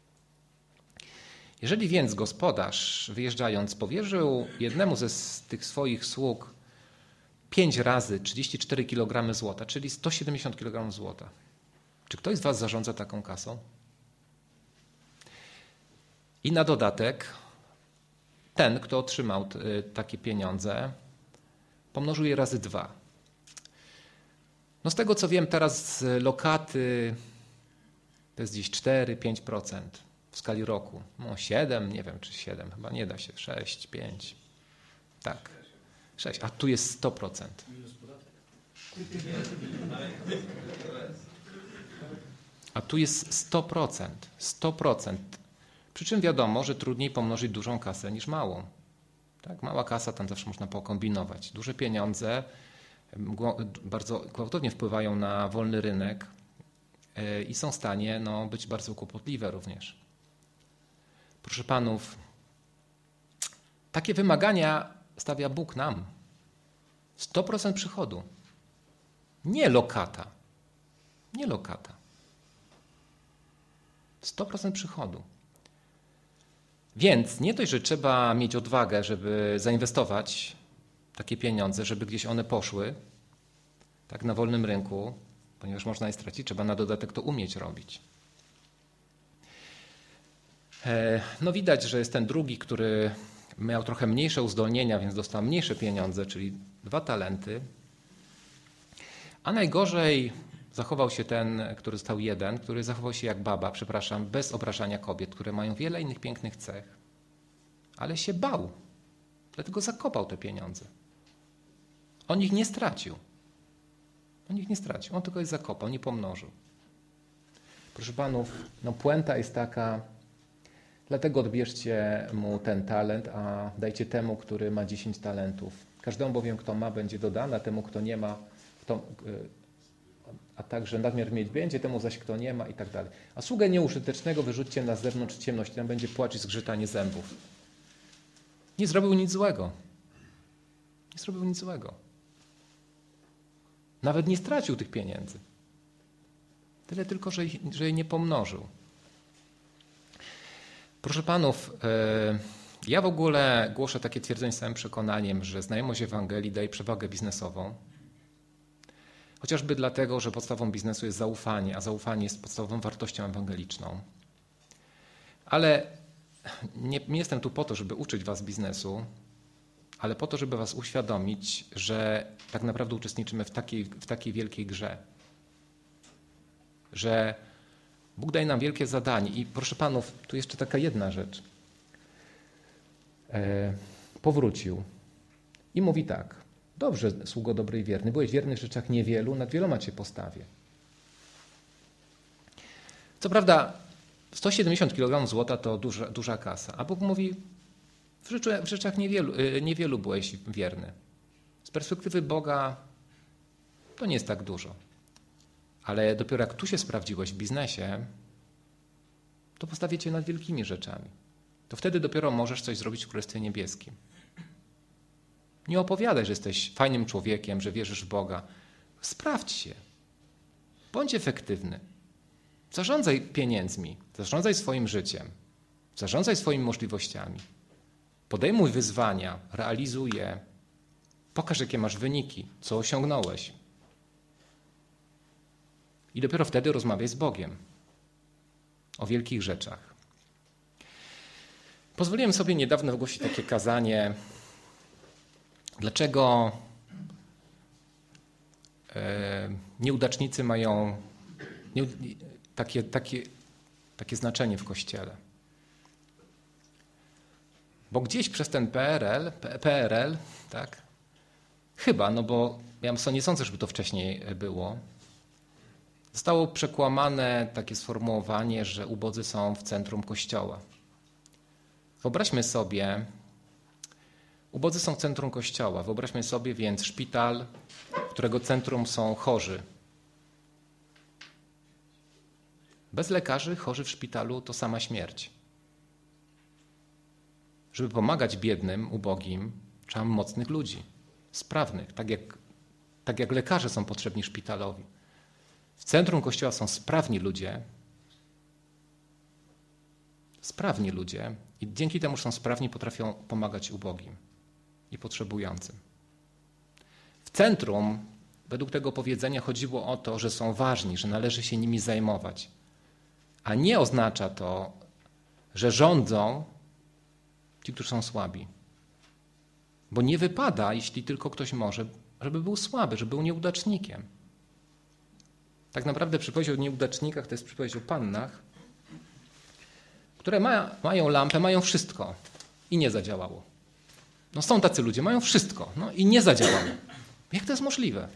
Jeżeli więc gospodarz, wyjeżdżając, powierzył jednemu ze tych swoich sług pięć razy trzydzieści cztery kilogramy złota, czyli sto siedemdziesiąt kilogramów złota, czy ktoś z was zarządza taką kasą? I na dodatek ten, kto otrzymał takie pieniądze, pomnożył je razy dwa. No z tego co wiem teraz z lokaty to jest gdzieś cztery do pięciu procent w skali roku. No siedem, nie wiem czy siedem, chyba nie da się, sześć, pięć. Tak, sześć, a tu jest sto procent. A tu jest sto procent, sto procent. Przy czym wiadomo, że trudniej pomnożyć dużą kasę niż małą. Tak, mała kasa, tam zawsze można pokombinować. Duże pieniądze bardzo gwałtownie wpływają na wolny rynek i są w stanie no, być bardzo kłopotliwe również. Proszę panów, takie wymagania stawia Bóg nam. sto procent przychodu. Nie lokata. Nie lokata. sto procent przychodu. Więc nie dość, że trzeba mieć odwagę, żeby zainwestować takie pieniądze, żeby gdzieś one poszły, tak na wolnym rynku, ponieważ można je stracić, trzeba na dodatek to umieć robić. No widać, że jest ten drugi, który miał trochę mniejsze uzdolnienia, więc dostał mniejsze pieniądze, czyli dwa talenty. A najgorzej zachował się ten, który dostał jeden, który zachował się jak baba, przepraszam, bez obrażania kobiet, które mają wiele innych pięknych cech. Ale się bał, dlatego zakopał te pieniądze. On ich nie stracił. On ich nie stracił, on tylko je zakopał, nie pomnożył. Proszę panów, no puenta jest taka, dlatego odbierzcie mu ten talent, a dajcie temu, który ma dziesięć talentów. Każdemu bowiem, kto ma, będzie dodane, temu, kto nie ma, kto, a także nadmiar mieć będzie, temu zaś, kto nie ma i tak dalej. A sługę nieużytecznego wyrzućcie na zewnątrz ciemność, tam będzie płacz i zgrzytanie zębów. Nie zrobił nic złego. Nie zrobił nic złego. Nawet nie stracił tych pieniędzy. Tyle tylko, że, ich, że je nie pomnożył. Proszę panów, ja w ogóle głoszę takie twierdzenie z całym przekonaniem, że znajomość Ewangelii daje przewagę biznesową. Chociażby dlatego, że podstawą biznesu jest zaufanie, a zaufanie jest podstawową wartością ewangeliczną. Ale nie, nie jestem tu po to, żeby uczyć was biznesu, ale po to, żeby was uświadomić, że tak naprawdę uczestniczymy w takiej, w takiej wielkiej grze. Że Bóg daje nam wielkie zadanie. I proszę panów, tu jeszcze taka jedna rzecz. E, powrócił i mówi tak. Dobrze, sługo dobry i wierny. Byłeś wierny w rzeczach niewielu, nad wieloma cię postawię. Co prawda sto siedemdziesiąt kilogramów złota to duża, duża kasa. A Bóg mówi, w, rzeczu, w rzeczach niewielu, niewielu byłeś wierny. Z perspektywy Boga to nie jest tak dużo. Ale dopiero jak tu się sprawdziłeś w biznesie, to postawię cię nad wielkimi rzeczami. To wtedy dopiero możesz coś zrobić w Królestwie Niebieskim. Nie opowiadaj, że jesteś fajnym człowiekiem, że wierzysz w Boga. Sprawdź się. Bądź efektywny. Zarządzaj pieniędzmi, zarządzaj swoim życiem, zarządzaj swoimi możliwościami. Podejmuj wyzwania, realizuj je. Pokaż, jakie masz wyniki, co osiągnąłeś. I dopiero wtedy rozmawiaj z Bogiem o wielkich rzeczach. Pozwoliłem sobie niedawno wygłosić takie kazanie, dlaczego nieudacznicy mają takie, takie, takie znaczenie w Kościele. Bo gdzieś przez ten P R L, P R L, tak, chyba, no bo ja nie sądzę, żeby to wcześniej było, zostało przekłamane takie sformułowanie, że ubodzy są w centrum Kościoła. Wyobraźmy sobie, ubodzy są w centrum Kościoła. Wyobraźmy sobie więc szpital, którego centrum są chorzy. Bez lekarzy chorzy w szpitalu to sama śmierć. żeby pomagać biednym, ubogim, trzeba mocnych ludzi, sprawnych, tak jak, tak jak lekarze są potrzebni szpitalowi. W centrum Kościoła są sprawni ludzie, sprawni ludzie i dzięki temu, że są sprawni, potrafią pomagać ubogim i potrzebującym. W centrum, według tego powiedzenia, chodziło o to, że są ważni, że należy się nimi zajmować. A nie oznacza to, że rządzą ci, którzy są słabi. Bo nie wypada, jeśli tylko ktoś może, żeby był słaby, żeby był nieudacznikiem. Tak naprawdę przypowieść o nieudacznikach to jest przypowieść o pannach, które ma, mają lampę, mają wszystko i nie zadziałało. No są tacy ludzie, mają wszystko no i nie zadziałało. Jak to jest możliwe?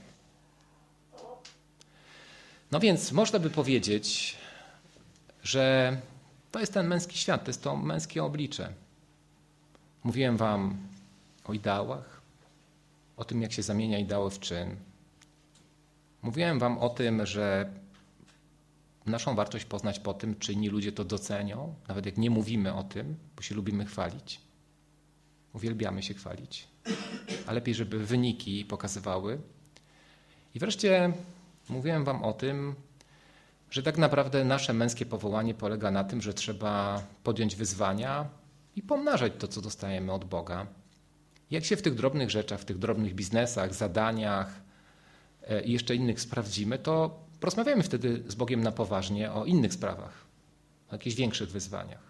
No więc można by powiedzieć, że to jest ten męski świat, to jest to męskie oblicze. Mówiłem wam o ideałach, o tym, jak się zamienia ideały w czyn. Mówiłem wam o tym, że naszą wartość poznać po tym, czy inni ludzie to docenią, nawet jak nie mówimy o tym, bo się lubimy chwalić. Uwielbiamy się chwalić, a lepiej, żeby wyniki pokazywały. I wreszcie mówiłem wam o tym, że tak naprawdę nasze męskie powołanie polega na tym, że trzeba podjąć wyzwania i pomnażać to, co dostajemy od Boga. Jak się w tych drobnych rzeczach, w tych drobnych biznesach, zadaniach i jeszcze innych sprawdzimy, to porozmawiamy wtedy z Bogiem na poważnie o innych sprawach, o jakichś większych wyzwaniach.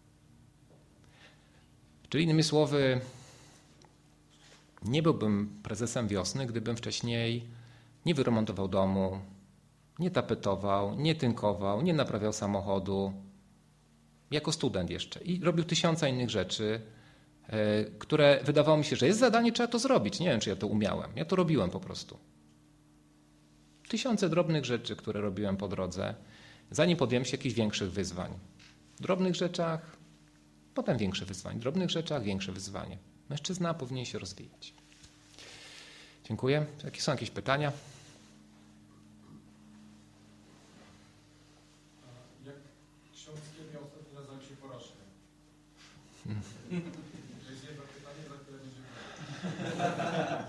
Czyli innymi słowy, nie byłbym prezesem Wiosny, gdybym wcześniej nie wyremontował domu, nie tapetował, nie tynkował, nie naprawiał samochodu, jako student jeszcze. I robił tysiąca innych rzeczy, które wydawało mi się, że jest zadanie, trzeba to zrobić. Nie wiem, czy ja to umiałem. Ja to robiłem po prostu. Tysiące drobnych rzeczy, które robiłem po drodze, zanim podjąłem się jakichś większych wyzwań. W drobnych rzeczach, potem większe wyzwanie. W drobnych rzeczach większe wyzwanie. Mężczyzna powinien się rozwijać. Dziękuję. Jakie są jakieś pytania?
Jak ksiądz miał ostatnio nazwał się porażkę? To jest jedno pytanie, za które będzie.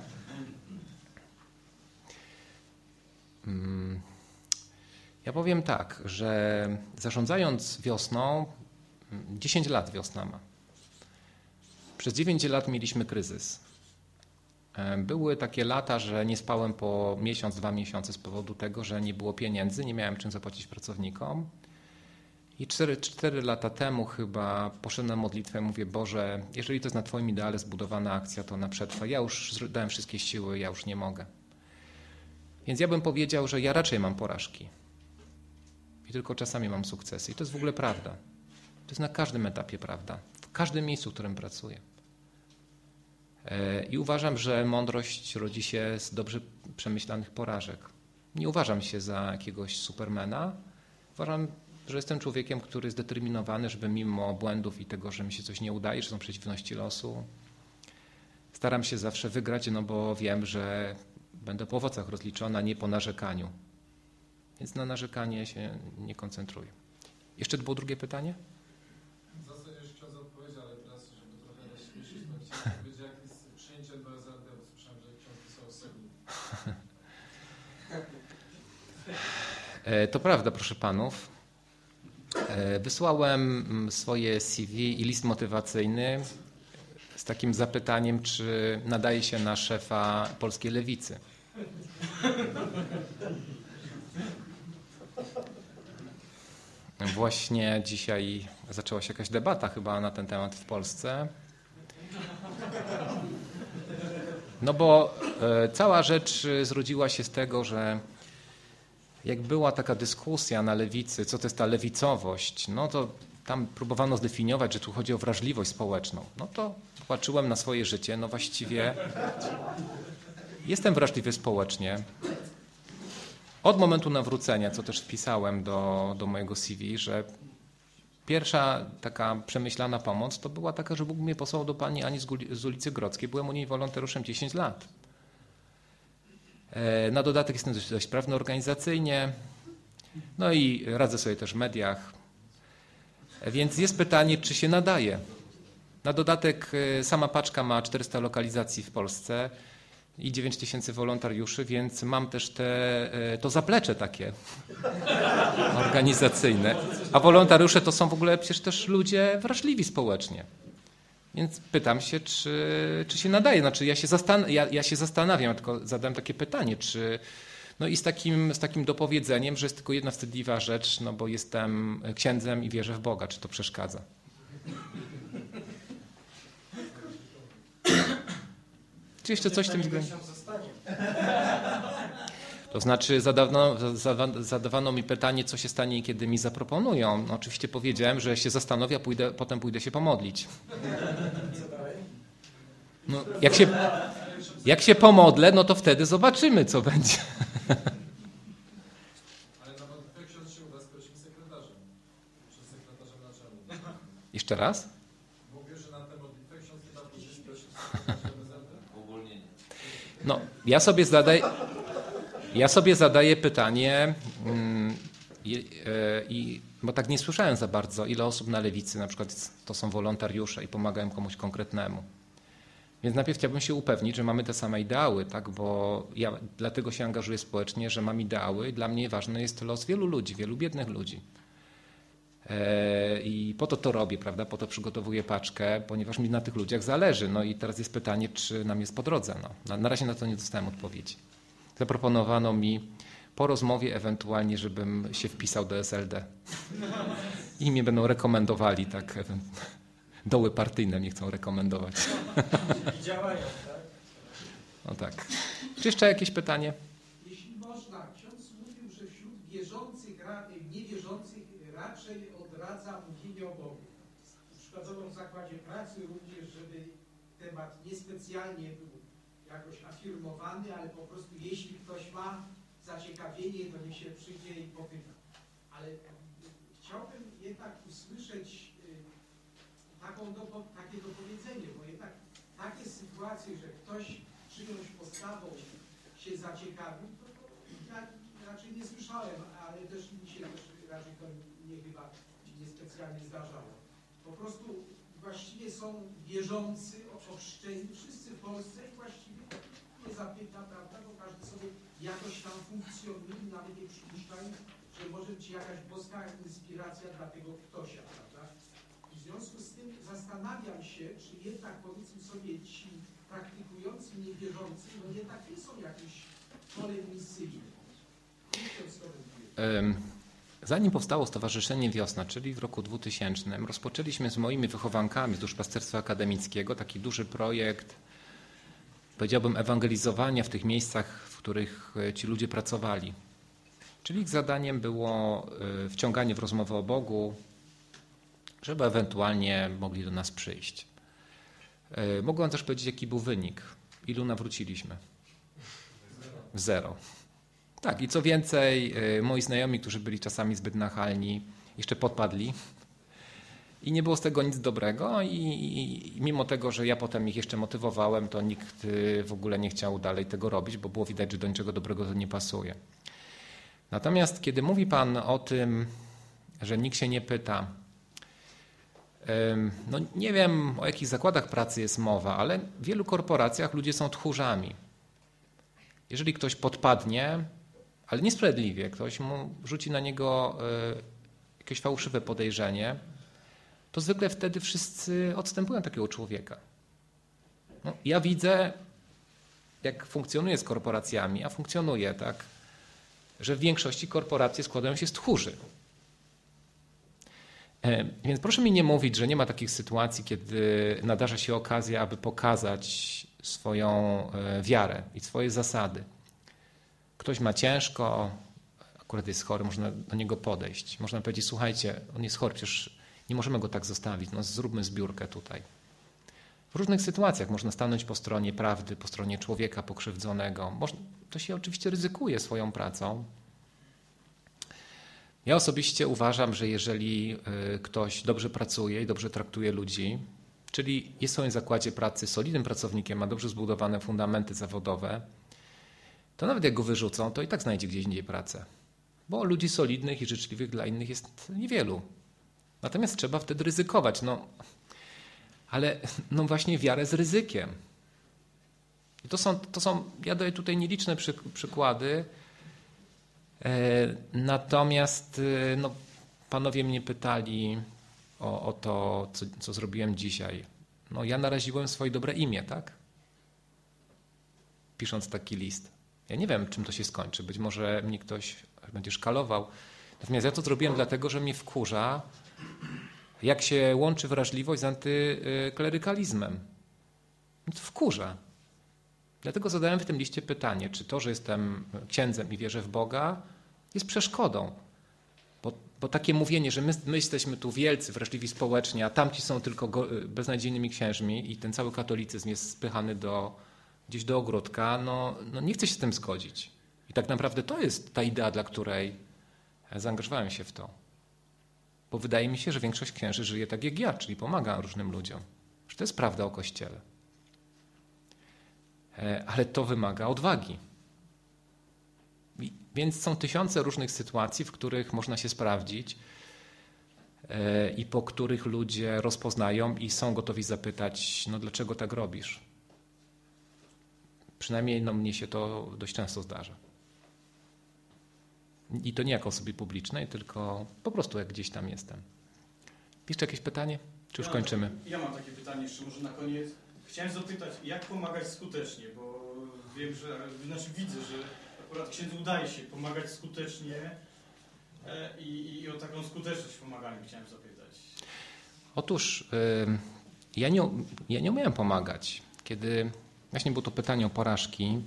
Ja powiem tak, że zarządzając Wiosną, dziesięć lat Wiosna ma. Przez dziewięć lat mieliśmy kryzys. Były takie lata, że nie spałem po miesiąc, dwa miesiące z powodu tego, że nie było pieniędzy, nie miałem czym zapłacić pracownikom. I cztery, cztery lata temu chyba poszedłem na modlitwę, mówię: Boże, jeżeli to jest na Twoim ideale zbudowana akcja, to ona przetrwa. Ja już dałem wszystkie siły, ja już nie mogę. Więc ja bym powiedział, że ja raczej mam porażki. I tylko czasami mam sukcesy. I to jest w ogóle prawda. To jest na każdym etapie prawda. W każdym miejscu, w którym pracuję. I uważam, że mądrość rodzi się z dobrze przemyślanych porażek. Nie uważam się za jakiegoś supermana. Uważam, że jestem człowiekiem, który jest zdeterminowany, żeby mimo błędów i tego, że mi się coś nie udaje, że są przeciwności losu, staram się zawsze wygrać, no bo wiem, że będę po owocach rozliczona, nie po narzekaniu. Więc na narzekanie się nie koncentruję. Jeszcze było drugie pytanie?
W zasadzie już ksiądz odpowiedział, ale teraz, żeby trochę rozśmieszyć, to chciałem powiedzieć, jak jest przyjęcie do S L D, bo słyszałem, że ksiądz pisał o Seglu.
To prawda, proszę panów. Wysłałem swoje C V i list motywacyjny z takim zapytaniem, czy nadaje się na szefa Polskiej Lewicy. Właśnie dzisiaj zaczęła się jakaś debata chyba na ten temat w Polsce. No bo cała rzecz zrodziła się z tego, że jak była taka dyskusja na lewicy, co to jest ta lewicowość, no to tam próbowano zdefiniować, że tu chodzi o wrażliwość społeczną. No to patrzyłem na swoje życie, no właściwie jestem wrażliwy społecznie. Od momentu nawrócenia, co też wpisałem do, do mojego C V, że pierwsza taka przemyślana pomoc to była taka, że Bóg mnie posłał do pani Ani z ulicy Grodzkiej. Byłem u niej wolontariuszem dziesięć lat. Na dodatek jestem dość, dość sprawny organizacyjnie, no i radzę sobie też w mediach. Więc jest pytanie, czy się nadaje Na dodatek sama paczka ma czterysta lokalizacji w Polsce i dziewięć tysięcy wolontariuszy, więc mam też te, to zaplecze takie organizacyjne. A wolontariusze to są w ogóle przecież też ludzie wrażliwi społecznie. Więc pytam się, czy, czy się nadaje. Znaczy ja się, zastan- ja, ja się zastanawiam, tylko zadałem takie pytanie, czy no i z takim, z takim dopowiedzeniem, że jest tylko jedna wstydliwa rzecz, no bo jestem księdzem i wierzę w Boga. Czy to przeszkadza? Czy jeszcze coś w tym względzie? To znaczy zadawano, zadawano mi pytanie, co się stanie, kiedy mi zaproponują. No, oczywiście powiedziałem, że się zastanowię, a pójdę, potem pójdę się pomodlić. No, jak, się, jak się pomodlę, no to wtedy zobaczymy, co będzie.
Ale na modlitwę ksiądz się uda z pierwszym sekretarzem, czy sekretarzem naczelnym.
Jeszcze raz?
Mówię, że na tę modlitwę ksiądz nie da pójść z pierwszym sekretarzem B Z P? Uwolnienie.
No, ja sobie zadaję... Ja sobie zadaję pytanie, i, i, bo tak nie słyszałem za bardzo, ile osób na lewicy na przykład to są wolontariusze i pomagają komuś konkretnemu. Więc najpierw chciałbym się upewnić, że mamy te same ideały, tak? Bo ja dlatego się angażuję społecznie, że mam ideały i dla mnie ważny jest los wielu ludzi, wielu biednych ludzi. I po to to robię, prawda? Po to przygotowuję paczkę, ponieważ mi na tych ludziach zależy. No i teraz jest pytanie, czy nam jest po drodze. No, na, na razie na to nie dostałem odpowiedzi. Zaproponowano mi po rozmowie ewentualnie, żebym się wpisał do S L D. I mnie będą rekomendowali, tak, doły partyjne mnie chcą rekomendować.
I działają, tak?
No tak. Czy jeszcze jakieś pytanie?
Jeśli można, ksiądz mówił, że wśród wierzących, niewierzących raczej odradza mówienie o Bogu. Przykładowo w zakładzie pracy również, żeby temat niespecjalnie był jakoś afirmowany, ale po prostu jeśli ktoś ma zaciekawienie, to niech się przyjdzie i popyta. Ale chciałbym jednak usłyszeć taką dopo, takie dopowiedzenie, bo jednak takie sytuacje, że ktoś czyjąś postawą się zaciekawił, to, to ja raczej nie słyszałem, ale też mi się też raczej to nie chyba niespecjalnie zdarzało. Po prostu właściwie są wierzący, ochrzczeni wszyscy w Polsce i właściwie nie zapyta, prawda, bo każdy sobie jakoś tam funkcjonuje i nawet nie przypuszczają, że może być jakaś boska inspiracja dla tego ktośa, prawda. W związku z tym zastanawiam się, czy jednak powiedzmy sobie ci praktykujący niewierzący, no jednak nie są jakieś polem misyjne.
Zanim powstało Stowarzyszenie Wiosna, czyli w roku dwutysięcznym, rozpoczęliśmy z moimi wychowankami z duszpasterstwa akademickiego taki duży projekt, powiedziałbym, ewangelizowania w tych miejscach, w których ci ludzie pracowali. Czyli ich zadaniem było wciąganie w rozmowę o Bogu, żeby ewentualnie mogli do nas przyjść. Mogę wam też powiedzieć, jaki był wynik. Ilu nawróciliśmy? Zero. Tak, i co więcej, moi znajomi, którzy byli czasami zbyt nachalni, jeszcze podpadli i nie było z tego nic dobrego i, i, i mimo tego, że ja potem ich jeszcze motywowałem, to nikt w ogóle nie chciał dalej tego robić, bo było widać, że do niczego dobrego to nie pasuje. Natomiast kiedy mówi Pan o tym, że nikt się nie pyta, no nie wiem, o jakich zakładach pracy jest mowa, ale w wielu korporacjach ludzie są tchórzami. Jeżeli ktoś podpadnie, ale niesprawiedliwie, ktoś mu rzuci na niego jakieś fałszywe podejrzenie, to zwykle wtedy wszyscy odstępują takiego człowieka. No, ja widzę, jak funkcjonuje z korporacjami, a funkcjonuje tak, że w większości korporacje składają się z tchórzy. Więc proszę mi nie mówić, że nie ma takich sytuacji, kiedy nadarza się okazja, aby pokazać swoją wiarę i swoje zasady. Ktoś ma ciężko, akurat jest chory, można do niego podejść. Można powiedzieć, słuchajcie, on jest chory, przecież nie możemy go tak zostawić, no zróbmy zbiórkę tutaj. W różnych sytuacjach można stanąć po stronie prawdy, po stronie człowieka pokrzywdzonego. Można, to się oczywiście ryzykuje swoją pracą. Ja osobiście uważam, że jeżeli ktoś dobrze pracuje i dobrze traktuje ludzi, czyli jest w swoim zakładzie pracy solidnym pracownikiem, ma dobrze zbudowane fundamenty zawodowe, to nawet jak go wyrzucą, to i tak znajdzie gdzieś indziej pracę. Bo ludzi solidnych i życzliwych dla innych jest niewielu. Natomiast trzeba wtedy ryzykować. No, ale no właśnie wiarę z ryzykiem. I to są, to są, ja daję tutaj nieliczne przy, przykłady, e, natomiast e, no, panowie mnie pytali o, o to, co, co zrobiłem dzisiaj. No ja naraziłem swoje dobre imię, tak? Pisząc taki list. Ja nie wiem, czym to się skończy. Być może mnie ktoś będzie szkalował. Natomiast ja to zrobiłem dlatego, że mnie wkurza, jak się łączy wrażliwość z antyklerykalizmem. To wkurza. Dlatego zadałem w tym liście pytanie, czy to, że jestem księdzem i wierzę w Boga, jest przeszkodą. Bo, bo takie mówienie, że my, my jesteśmy tu wielcy, wrażliwi społecznie, a tamci są tylko go, beznadziejnymi księżmi i ten cały katolicyzm jest spychany do, gdzieś do ogródka, no, no nie chcę się z tym zgodzić. I tak naprawdę to jest ta idea, dla której zaangażowałem się w to. Bo wydaje mi się, że większość księży żyje tak jak ja, czyli pomaga różnym ludziom. Że to jest prawda o Kościele. Ale to wymaga odwagi. Więc są tysiące różnych sytuacji, w których można się sprawdzić i po których ludzie rozpoznają i są gotowi zapytać, no dlaczego tak robisz? Przynajmniej no, mnie się to dość często zdarza. I to nie jako osobie publicznej, tylko po prostu jak gdzieś tam jestem. Jeszcze jakieś pytanie? Czy już
ja
kończymy?
Mam, ja mam takie pytanie jeszcze może na koniec. Chciałem zapytać, jak pomagać skutecznie, bo wiem, że, znaczy widzę, że akurat księdzu udaje się pomagać skutecznie i, i o taką skuteczność w pomaganiu chciałem zapytać.
Otóż yy, ja, nie, ja nie umiałem pomagać. Kiedy właśnie było to pytanie o porażki,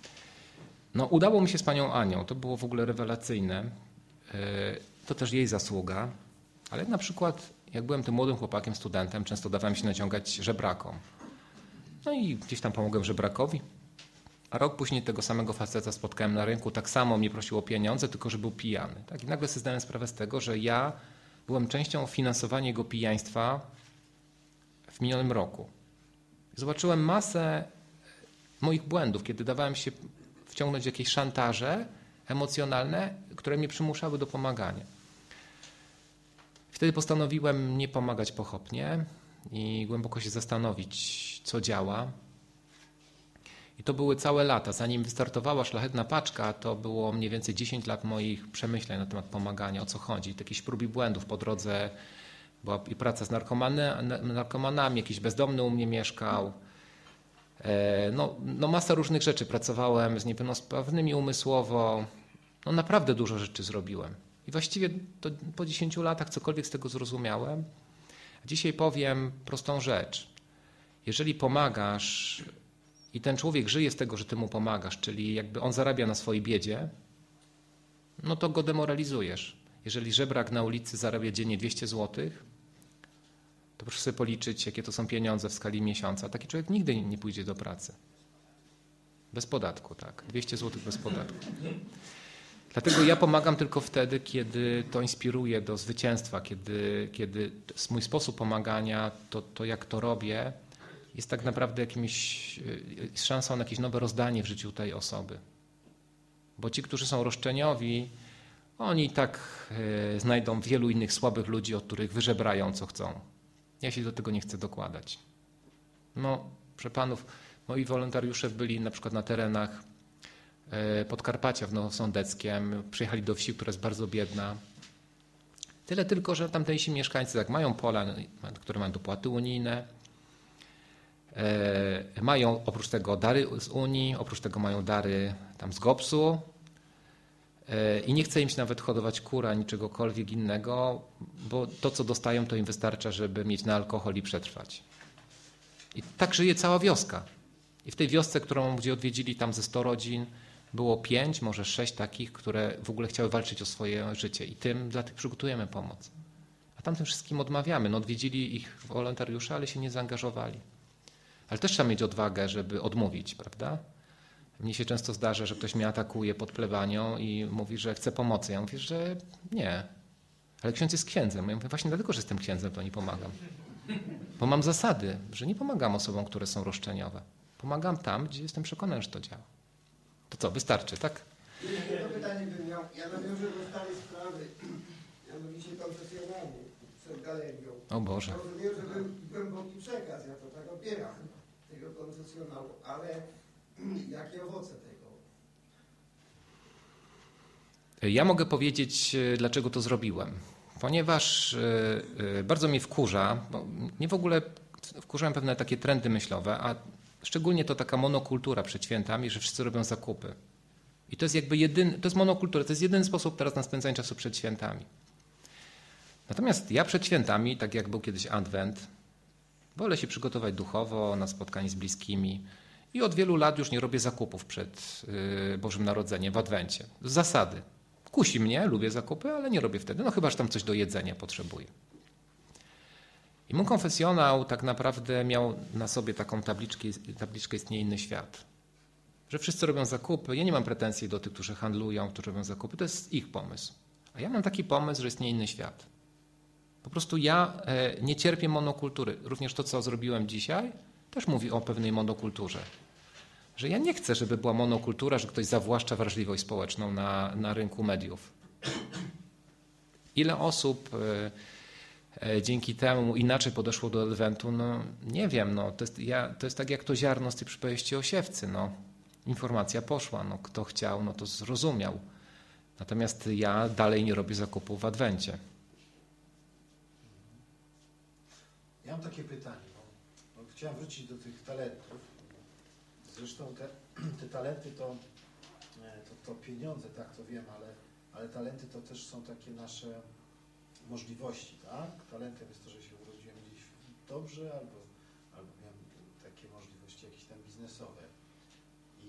no udało mi się z panią Anią, to było w ogóle rewelacyjne. Yy, to też jej zasługa, ale na przykład jak byłem tym młodym chłopakiem, studentem, często dawałem się naciągać żebrakom. No i gdzieś tam pomogłem żebrakowi. A rok później tego samego faceta spotkałem na rynku, tak samo mnie prosił o pieniądze, tylko że był pijany. Tak? I nagle sobie zdałem sprawę z tego, że ja byłem częścią finansowania jego pijaństwa w minionym roku. Zobaczyłem masę moich błędów, kiedy dawałem się wciągnąć w jakieś szantaże emocjonalne, które mnie przymuszały do pomagania. Wtedy postanowiłem nie pomagać pochopnie i głęboko się zastanowić, co działa. I to były całe lata. Zanim wystartowała Szlachetna Paczka, to było mniej więcej dziesięć lat moich przemyśleń na temat pomagania, o co chodzi. Jakichś prób i błędów po drodze. Była i praca z narkomanami, jakiś bezdomny u mnie mieszkał. No, no masa różnych rzeczy. Pracowałem z niepełnosprawnymi umysłowo. No naprawdę dużo rzeczy zrobiłem. I właściwie to po dziesięciu latach cokolwiek z tego zrozumiałem. Dzisiaj powiem prostą rzecz. Jeżeli pomagasz i ten człowiek żyje z tego, że ty mu pomagasz, czyli jakby on zarabia na swojej biedzie, no to go demoralizujesz. Jeżeli żebrak na ulicy zarabia dziennie dwieście złotych, to proszę sobie policzyć, jakie to są pieniądze w skali miesiąca. Taki człowiek nigdy nie pójdzie do pracy. Bez podatku, tak. dwieście złotych bez podatku. Dlatego ja pomagam tylko wtedy, kiedy to inspiruje do zwycięstwa, kiedy, kiedy mój sposób pomagania, to, to jak to robię, jest tak naprawdę jakimś szansą na jakieś nowe rozdanie w życiu tej osoby. Bo ci, którzy są roszczeniowi, oni i tak y, znajdą wielu innych słabych ludzi, od których wyżebrają, co chcą. Ja się do tego nie chcę dokładać. No, proszę panów, moi wolontariusze byli na przykład na terenach Podkarpacia w Nowosądeckiem, przyjechali do wsi, która jest bardzo biedna. Tyle tylko, że tamtejsi mieszkańcy tak mają pola, które mają dopłaty unijne, mają oprócz tego dary z Unii, oprócz tego mają dary tam z gopsu i nie chce im się nawet hodować kur ani czegokolwiek innego, bo to, co dostają, to im wystarcza, żeby mieć na alkohol i przetrwać. I tak żyje cała wioska. I w tej wiosce, którą gdzie odwiedzili tam ze sto rodzin, było pięć, może sześć takich, które w ogóle chciały walczyć o swoje życie i tym dla tych przygotujemy pomoc. A tamtym wszystkim odmawiamy. No, odwiedzili ich wolontariusze, ale się nie zaangażowali. Ale też trzeba mieć odwagę, żeby odmówić, prawda? Mnie się często zdarza, że ktoś mnie atakuje pod plebanią i mówi, że chce pomocy. Ja mówię, że nie. Ale ksiądz jest księdzem. Ja mówię, właśnie dlatego, że jestem księdzem, to nie pomagam. Bo mam zasady, że nie pomagam osobom, które są roszczeniowe. Pomagam tam, gdzie jestem przekonany, że to działa. To co, wystarczy, tak?
Jedno pytanie bym miał. Ja nawiążę do starej sprawy, mianowicie konfesjonalnej. przed galerią.
O Boże.
Rozumiem, że był głęboki przekaz, ja to tak odbieram, tego konfesjonału, ale jakie owoce tego?
Ja mogę powiedzieć, dlaczego to zrobiłem. Ponieważ bardzo mnie wkurza, bo mnie w ogóle wkurzają pewne takie trendy myślowe, a szczególnie to taka monokultura przed świętami, że wszyscy robią zakupy. I to jest jakby jedyny, to jest monokultura, to jest jedyny sposób teraz na spędzanie czasu przed świętami. Natomiast ja przed świętami, tak jak był kiedyś Adwent, wolę się przygotować duchowo na spotkanie z bliskimi i od wielu lat już nie robię zakupów przed Bożym Narodzeniem w Adwencie. Z zasady. Kusi mnie, lubię zakupy, ale nie robię wtedy, no chyba, że tam coś do jedzenia potrzebuję. I mój konfesjonał tak naprawdę miał na sobie taką tabliczkę, tabliczkę Istnieje inny świat. Że wszyscy robią zakupy. Ja nie mam pretensji do tych, którzy handlują, którzy robią zakupy. To jest ich pomysł. A ja mam taki pomysł, że istnieje inny świat. Po prostu ja nie cierpię monokultury. Również to, co zrobiłem dzisiaj, też mówi o pewnej monokulturze. Że ja nie chcę, żeby była monokultura, że ktoś zawłaszcza wrażliwość społeczną na, na rynku mediów. Ile osób dzięki temu inaczej podeszło do Adwentu, no nie wiem. No, to, jest, ja, to jest tak jak to ziarno z tej przypowieści o siewcy. No. Informacja poszła. No, kto chciał, no to zrozumiał. Natomiast ja dalej nie robię zakupów w Adwencie.
Ja mam takie pytanie. Bo, bo chciałem wrócić do tych talentów. Zresztą te, te talenty to, to, to pieniądze, tak to wiem, ale, ale talenty to też są takie nasze możliwości, tak? Talentem jest to, że się urodziłem gdzieś dobrze albo, albo miałem takie możliwości jakieś tam biznesowe. I,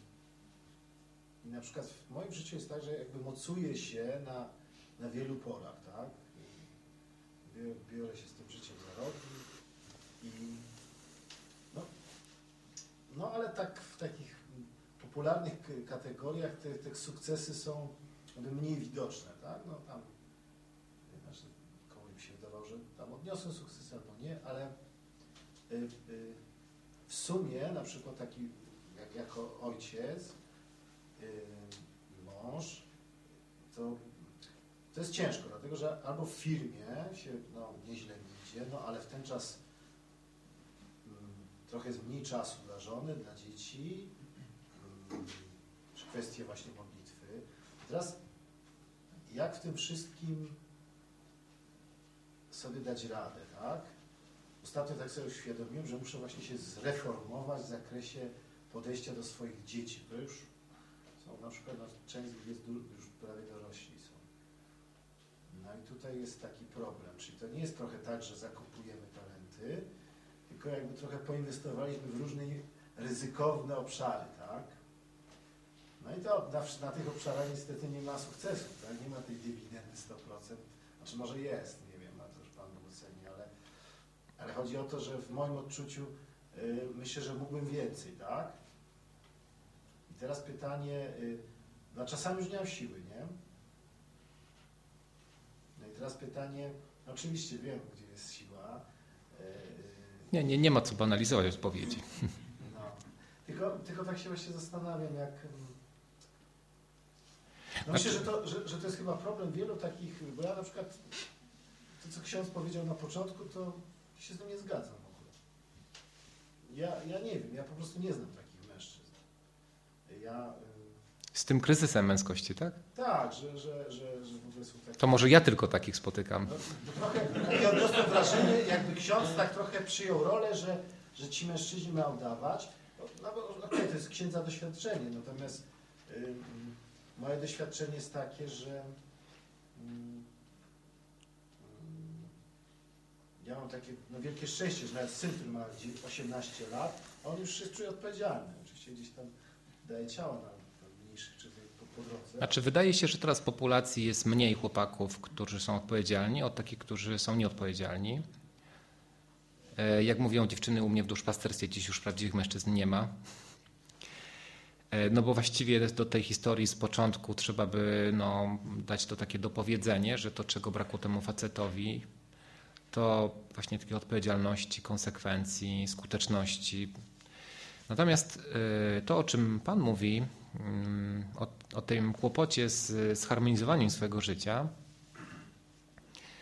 I na przykład w moim życiu jest tak, że jakby mocuję się na, na wielu polach, tak? Biorę się z tym życiem za rogi i no, no ale tak w takich popularnych kategoriach te, te sukcesy są jakby mniej widoczne, tak? No tam znaczy, komuś mi się wydawało, że tam odniosłem sukces albo nie, ale y, y, w sumie na przykład taki jak, jako ojciec, y, mąż, to to jest ciężko, dlatego że albo w firmie się no, nieźle idzie, no ale w ten czas mm, trochę jest mniej czasu dla żony, dla dzieci, mm, czy kwestie właśnie modlitwy. Teraz jak w tym wszystkim sobie dać radę, tak? Ostatnio tak sobie uświadomiłem, że muszę właśnie się zreformować w zakresie podejścia do swoich dzieci, które już są na przykład, no, część z nich jest już prawie dorośli. No i tutaj jest taki problem, czyli to nie jest trochę tak, że zakupujemy talenty, tylko jakby trochę poinwestowaliśmy w różne ryzykowne obszary, tak? No i to na, na tych obszarach niestety nie ma sukcesu, tak? Nie ma tej dywidendy sto procent, znaczy może jest, nie wiem, a to już Pan Bóg oceni, ale, ale chodzi o to, że w moim odczuciu yy, myślę, że mógłbym więcej, tak? I teraz pytanie, yy, no czasami już nie mam siły, nie? Teraz pytanie, oczywiście wiem, gdzie jest siła.
Nie, nie, nie ma co banalizować odpowiedzi.
No. Tylko, tylko tak się właśnie zastanawiam, jak... No myślę, że to, że, że to jest chyba problem wielu takich, bo ja na przykład to, co ksiądz powiedział na początku, to się z tym nie zgadzam w ogóle. Ja, ja nie wiem, ja po prostu nie znam takich mężczyzn. Ja...
Z tym kryzysem męskości, tak?
Tak, że, że, że, że w ogóle są takie...
To może ja tylko takich spotykam.
No, trochę, ja odniosłem wrażenie, jakby ksiądz tak trochę przyjął rolę, że, że ci mężczyźni mają dawać. No, no okej, okay, to jest księdza doświadczenie, natomiast y, moje doświadczenie jest takie, że y, y, ja mam takie no, wielkie szczęście, że nawet syn, który ma osiemnaście lat, on już się czuje odpowiedzialny. Oczywiście gdzieś tam daje ciało na czy po, po drodze.
Znaczy wydaje się, że teraz w populacji jest mniej chłopaków, którzy są odpowiedzialni, od takich, którzy są nieodpowiedzialni. Jak mówią dziewczyny u mnie w duszpasterstwie, dziś już prawdziwych mężczyzn nie ma. No bo właściwie do tej historii z początku trzeba by no, dać to takie dopowiedzenie, że to czego brakło temu facetowi, to właśnie takiej odpowiedzialności, konsekwencji, skuteczności. Natomiast to, o czym Pan mówi, o, o tym kłopocie z zharmonizowaniem swojego życia,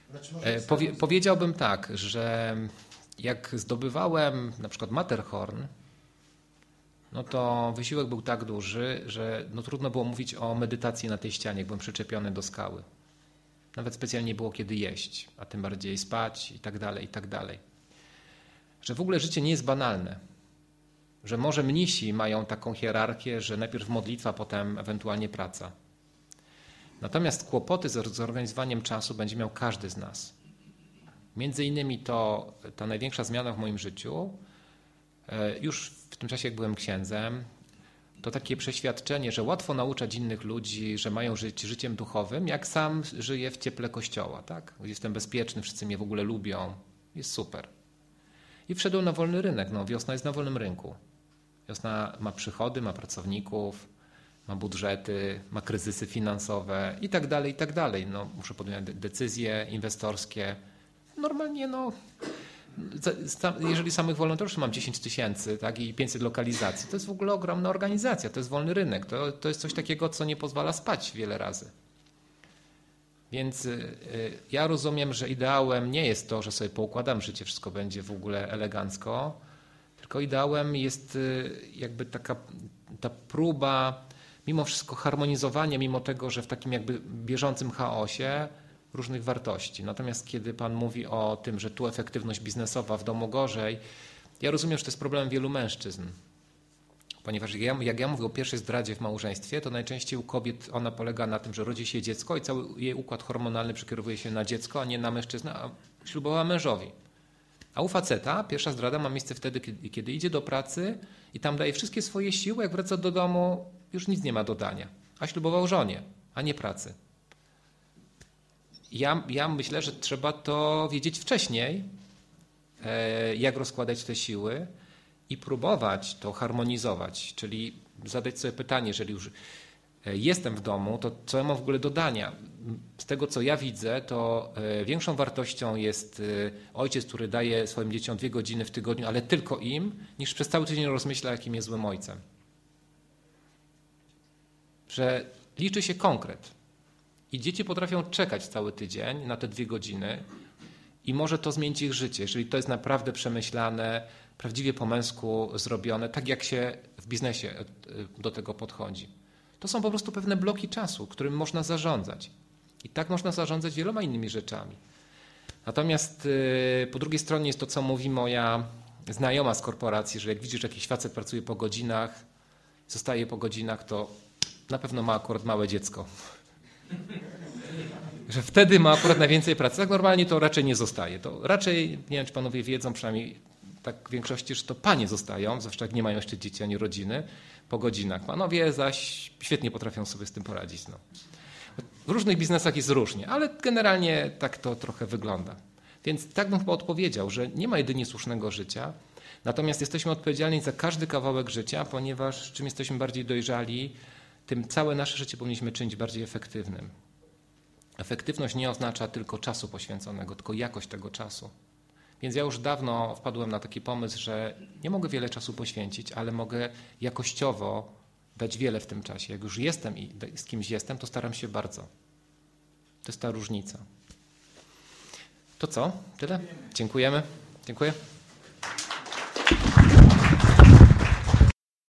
Znaczy może
E, powie, powiedziałbym tak, że jak zdobywałem na przykład Matterhorn, no to wysiłek był tak duży, że no trudno było mówić o medytacji na tej ścianie, jak byłem przyczepiony do skały. Nawet specjalnie nie było kiedy jeść, a tym bardziej spać i tak dalej, i tak dalej. Że w ogóle życie nie jest banalne. Że może mnisi mają taką hierarchię, że najpierw modlitwa, potem ewentualnie praca. Natomiast kłopoty z zorganizowaniem czasu będzie miał każdy z nas. Między innymi to ta największa zmiana w moim życiu, już w tym czasie jak byłem księdzem, to takie przeświadczenie, że łatwo nauczać innych ludzi, że mają żyć życiem duchowym, jak sam żyję w cieple kościoła. Tak? Jestem bezpieczny, wszyscy mnie w ogóle lubią, jest super. I wszedłem na wolny rynek. No, wiosna jest na wolnym rynku. Wiosna ma przychody, ma pracowników, ma budżety, ma kryzysy finansowe i tak dalej, i tak dalej. No, muszę podjąć decyzje inwestorskie. Normalnie, no, jeżeli samych wolontariuszy mam dziesięć tysięcy, tak, i pięćset lokalizacji, to jest w ogóle ogromna organizacja, to jest wolny rynek. To, to jest coś takiego, co nie pozwala spać wiele razy. Więc y, ja rozumiem, że ideałem nie jest to, że sobie poukładam życie, wszystko będzie w ogóle elegancko, tylko ideałem jest y, jakby taka ta próba, mimo wszystko harmonizowania, mimo tego, że w takim jakby bieżącym chaosie różnych wartości. Natomiast kiedy Pan mówi o tym, że tu efektywność biznesowa, w domu gorzej, ja rozumiem, że to jest problem wielu mężczyzn. Ponieważ jak ja, jak ja mówię o pierwszej zdradzie w małżeństwie, to najczęściej u kobiet ona polega na tym, że rodzi się dziecko i cały jej układ hormonalny przekierowuje się na dziecko, a nie na mężczyznę, a ślubowała mężowi. A u faceta pierwsza zdrada ma miejsce wtedy, kiedy, kiedy idzie do pracy i tam daje wszystkie swoje siły, jak wraca do domu, już nic nie ma do dania. A ślubował żonie, a nie pracy. Ja, ja myślę, że trzeba to wiedzieć wcześniej, jak rozkładać te siły i próbować to harmonizować, czyli zadać sobie pytanie, jeżeli już jestem w domu, to co ja mam w ogóle do dania? Z tego, co ja widzę, to większą wartością jest ojciec, który daje swoim dzieciom dwie godziny w tygodniu, ale tylko im, niż przez cały tydzień rozmyśla, jakim jest złym ojcem. Że liczy się konkret. I dzieci potrafią czekać cały tydzień na te dwie godziny i może to zmienić ich życie, jeżeli to jest naprawdę przemyślane, prawdziwie po męsku zrobione, tak jak się w biznesie do tego podchodzi. To są po prostu pewne bloki czasu, którym można zarządzać. I tak można zarządzać wieloma innymi rzeczami. Natomiast po drugiej stronie jest to, co mówi moja znajoma z korporacji, że jak widzisz, że jakiś facet pracuje po godzinach, zostaje po godzinach, to na pewno ma akurat małe dziecko. Że wtedy ma akurat najwięcej pracy. Tak normalnie to raczej nie zostaje. To raczej, nie wiem, czy panowie wiedzą, przynajmniej tak w większości, że to panie zostają, zwłaszcza jak nie mają jeszcze dzieci ani rodziny, po godzinach. Panowie zaś świetnie potrafią sobie z tym poradzić. No. W różnych biznesach jest różnie, ale generalnie tak to trochę wygląda. Więc tak bym chyba odpowiedział, że nie ma jedynie słusznego życia, natomiast jesteśmy odpowiedzialni za każdy kawałek życia, ponieważ czym jesteśmy bardziej dojrzali, tym całe nasze życie powinniśmy czynić bardziej efektywnym. Efektywność nie oznacza tylko czasu poświęconego, tylko jakość tego czasu. Więc ja już dawno wpadłem na taki pomysł, że nie mogę wiele czasu poświęcić, ale mogę jakościowo dać wiele w tym czasie. Jak już jestem i z kimś jestem, to staram się bardzo. To jest ta różnica. To co? Tyle? Dziękujemy. Dziękuję.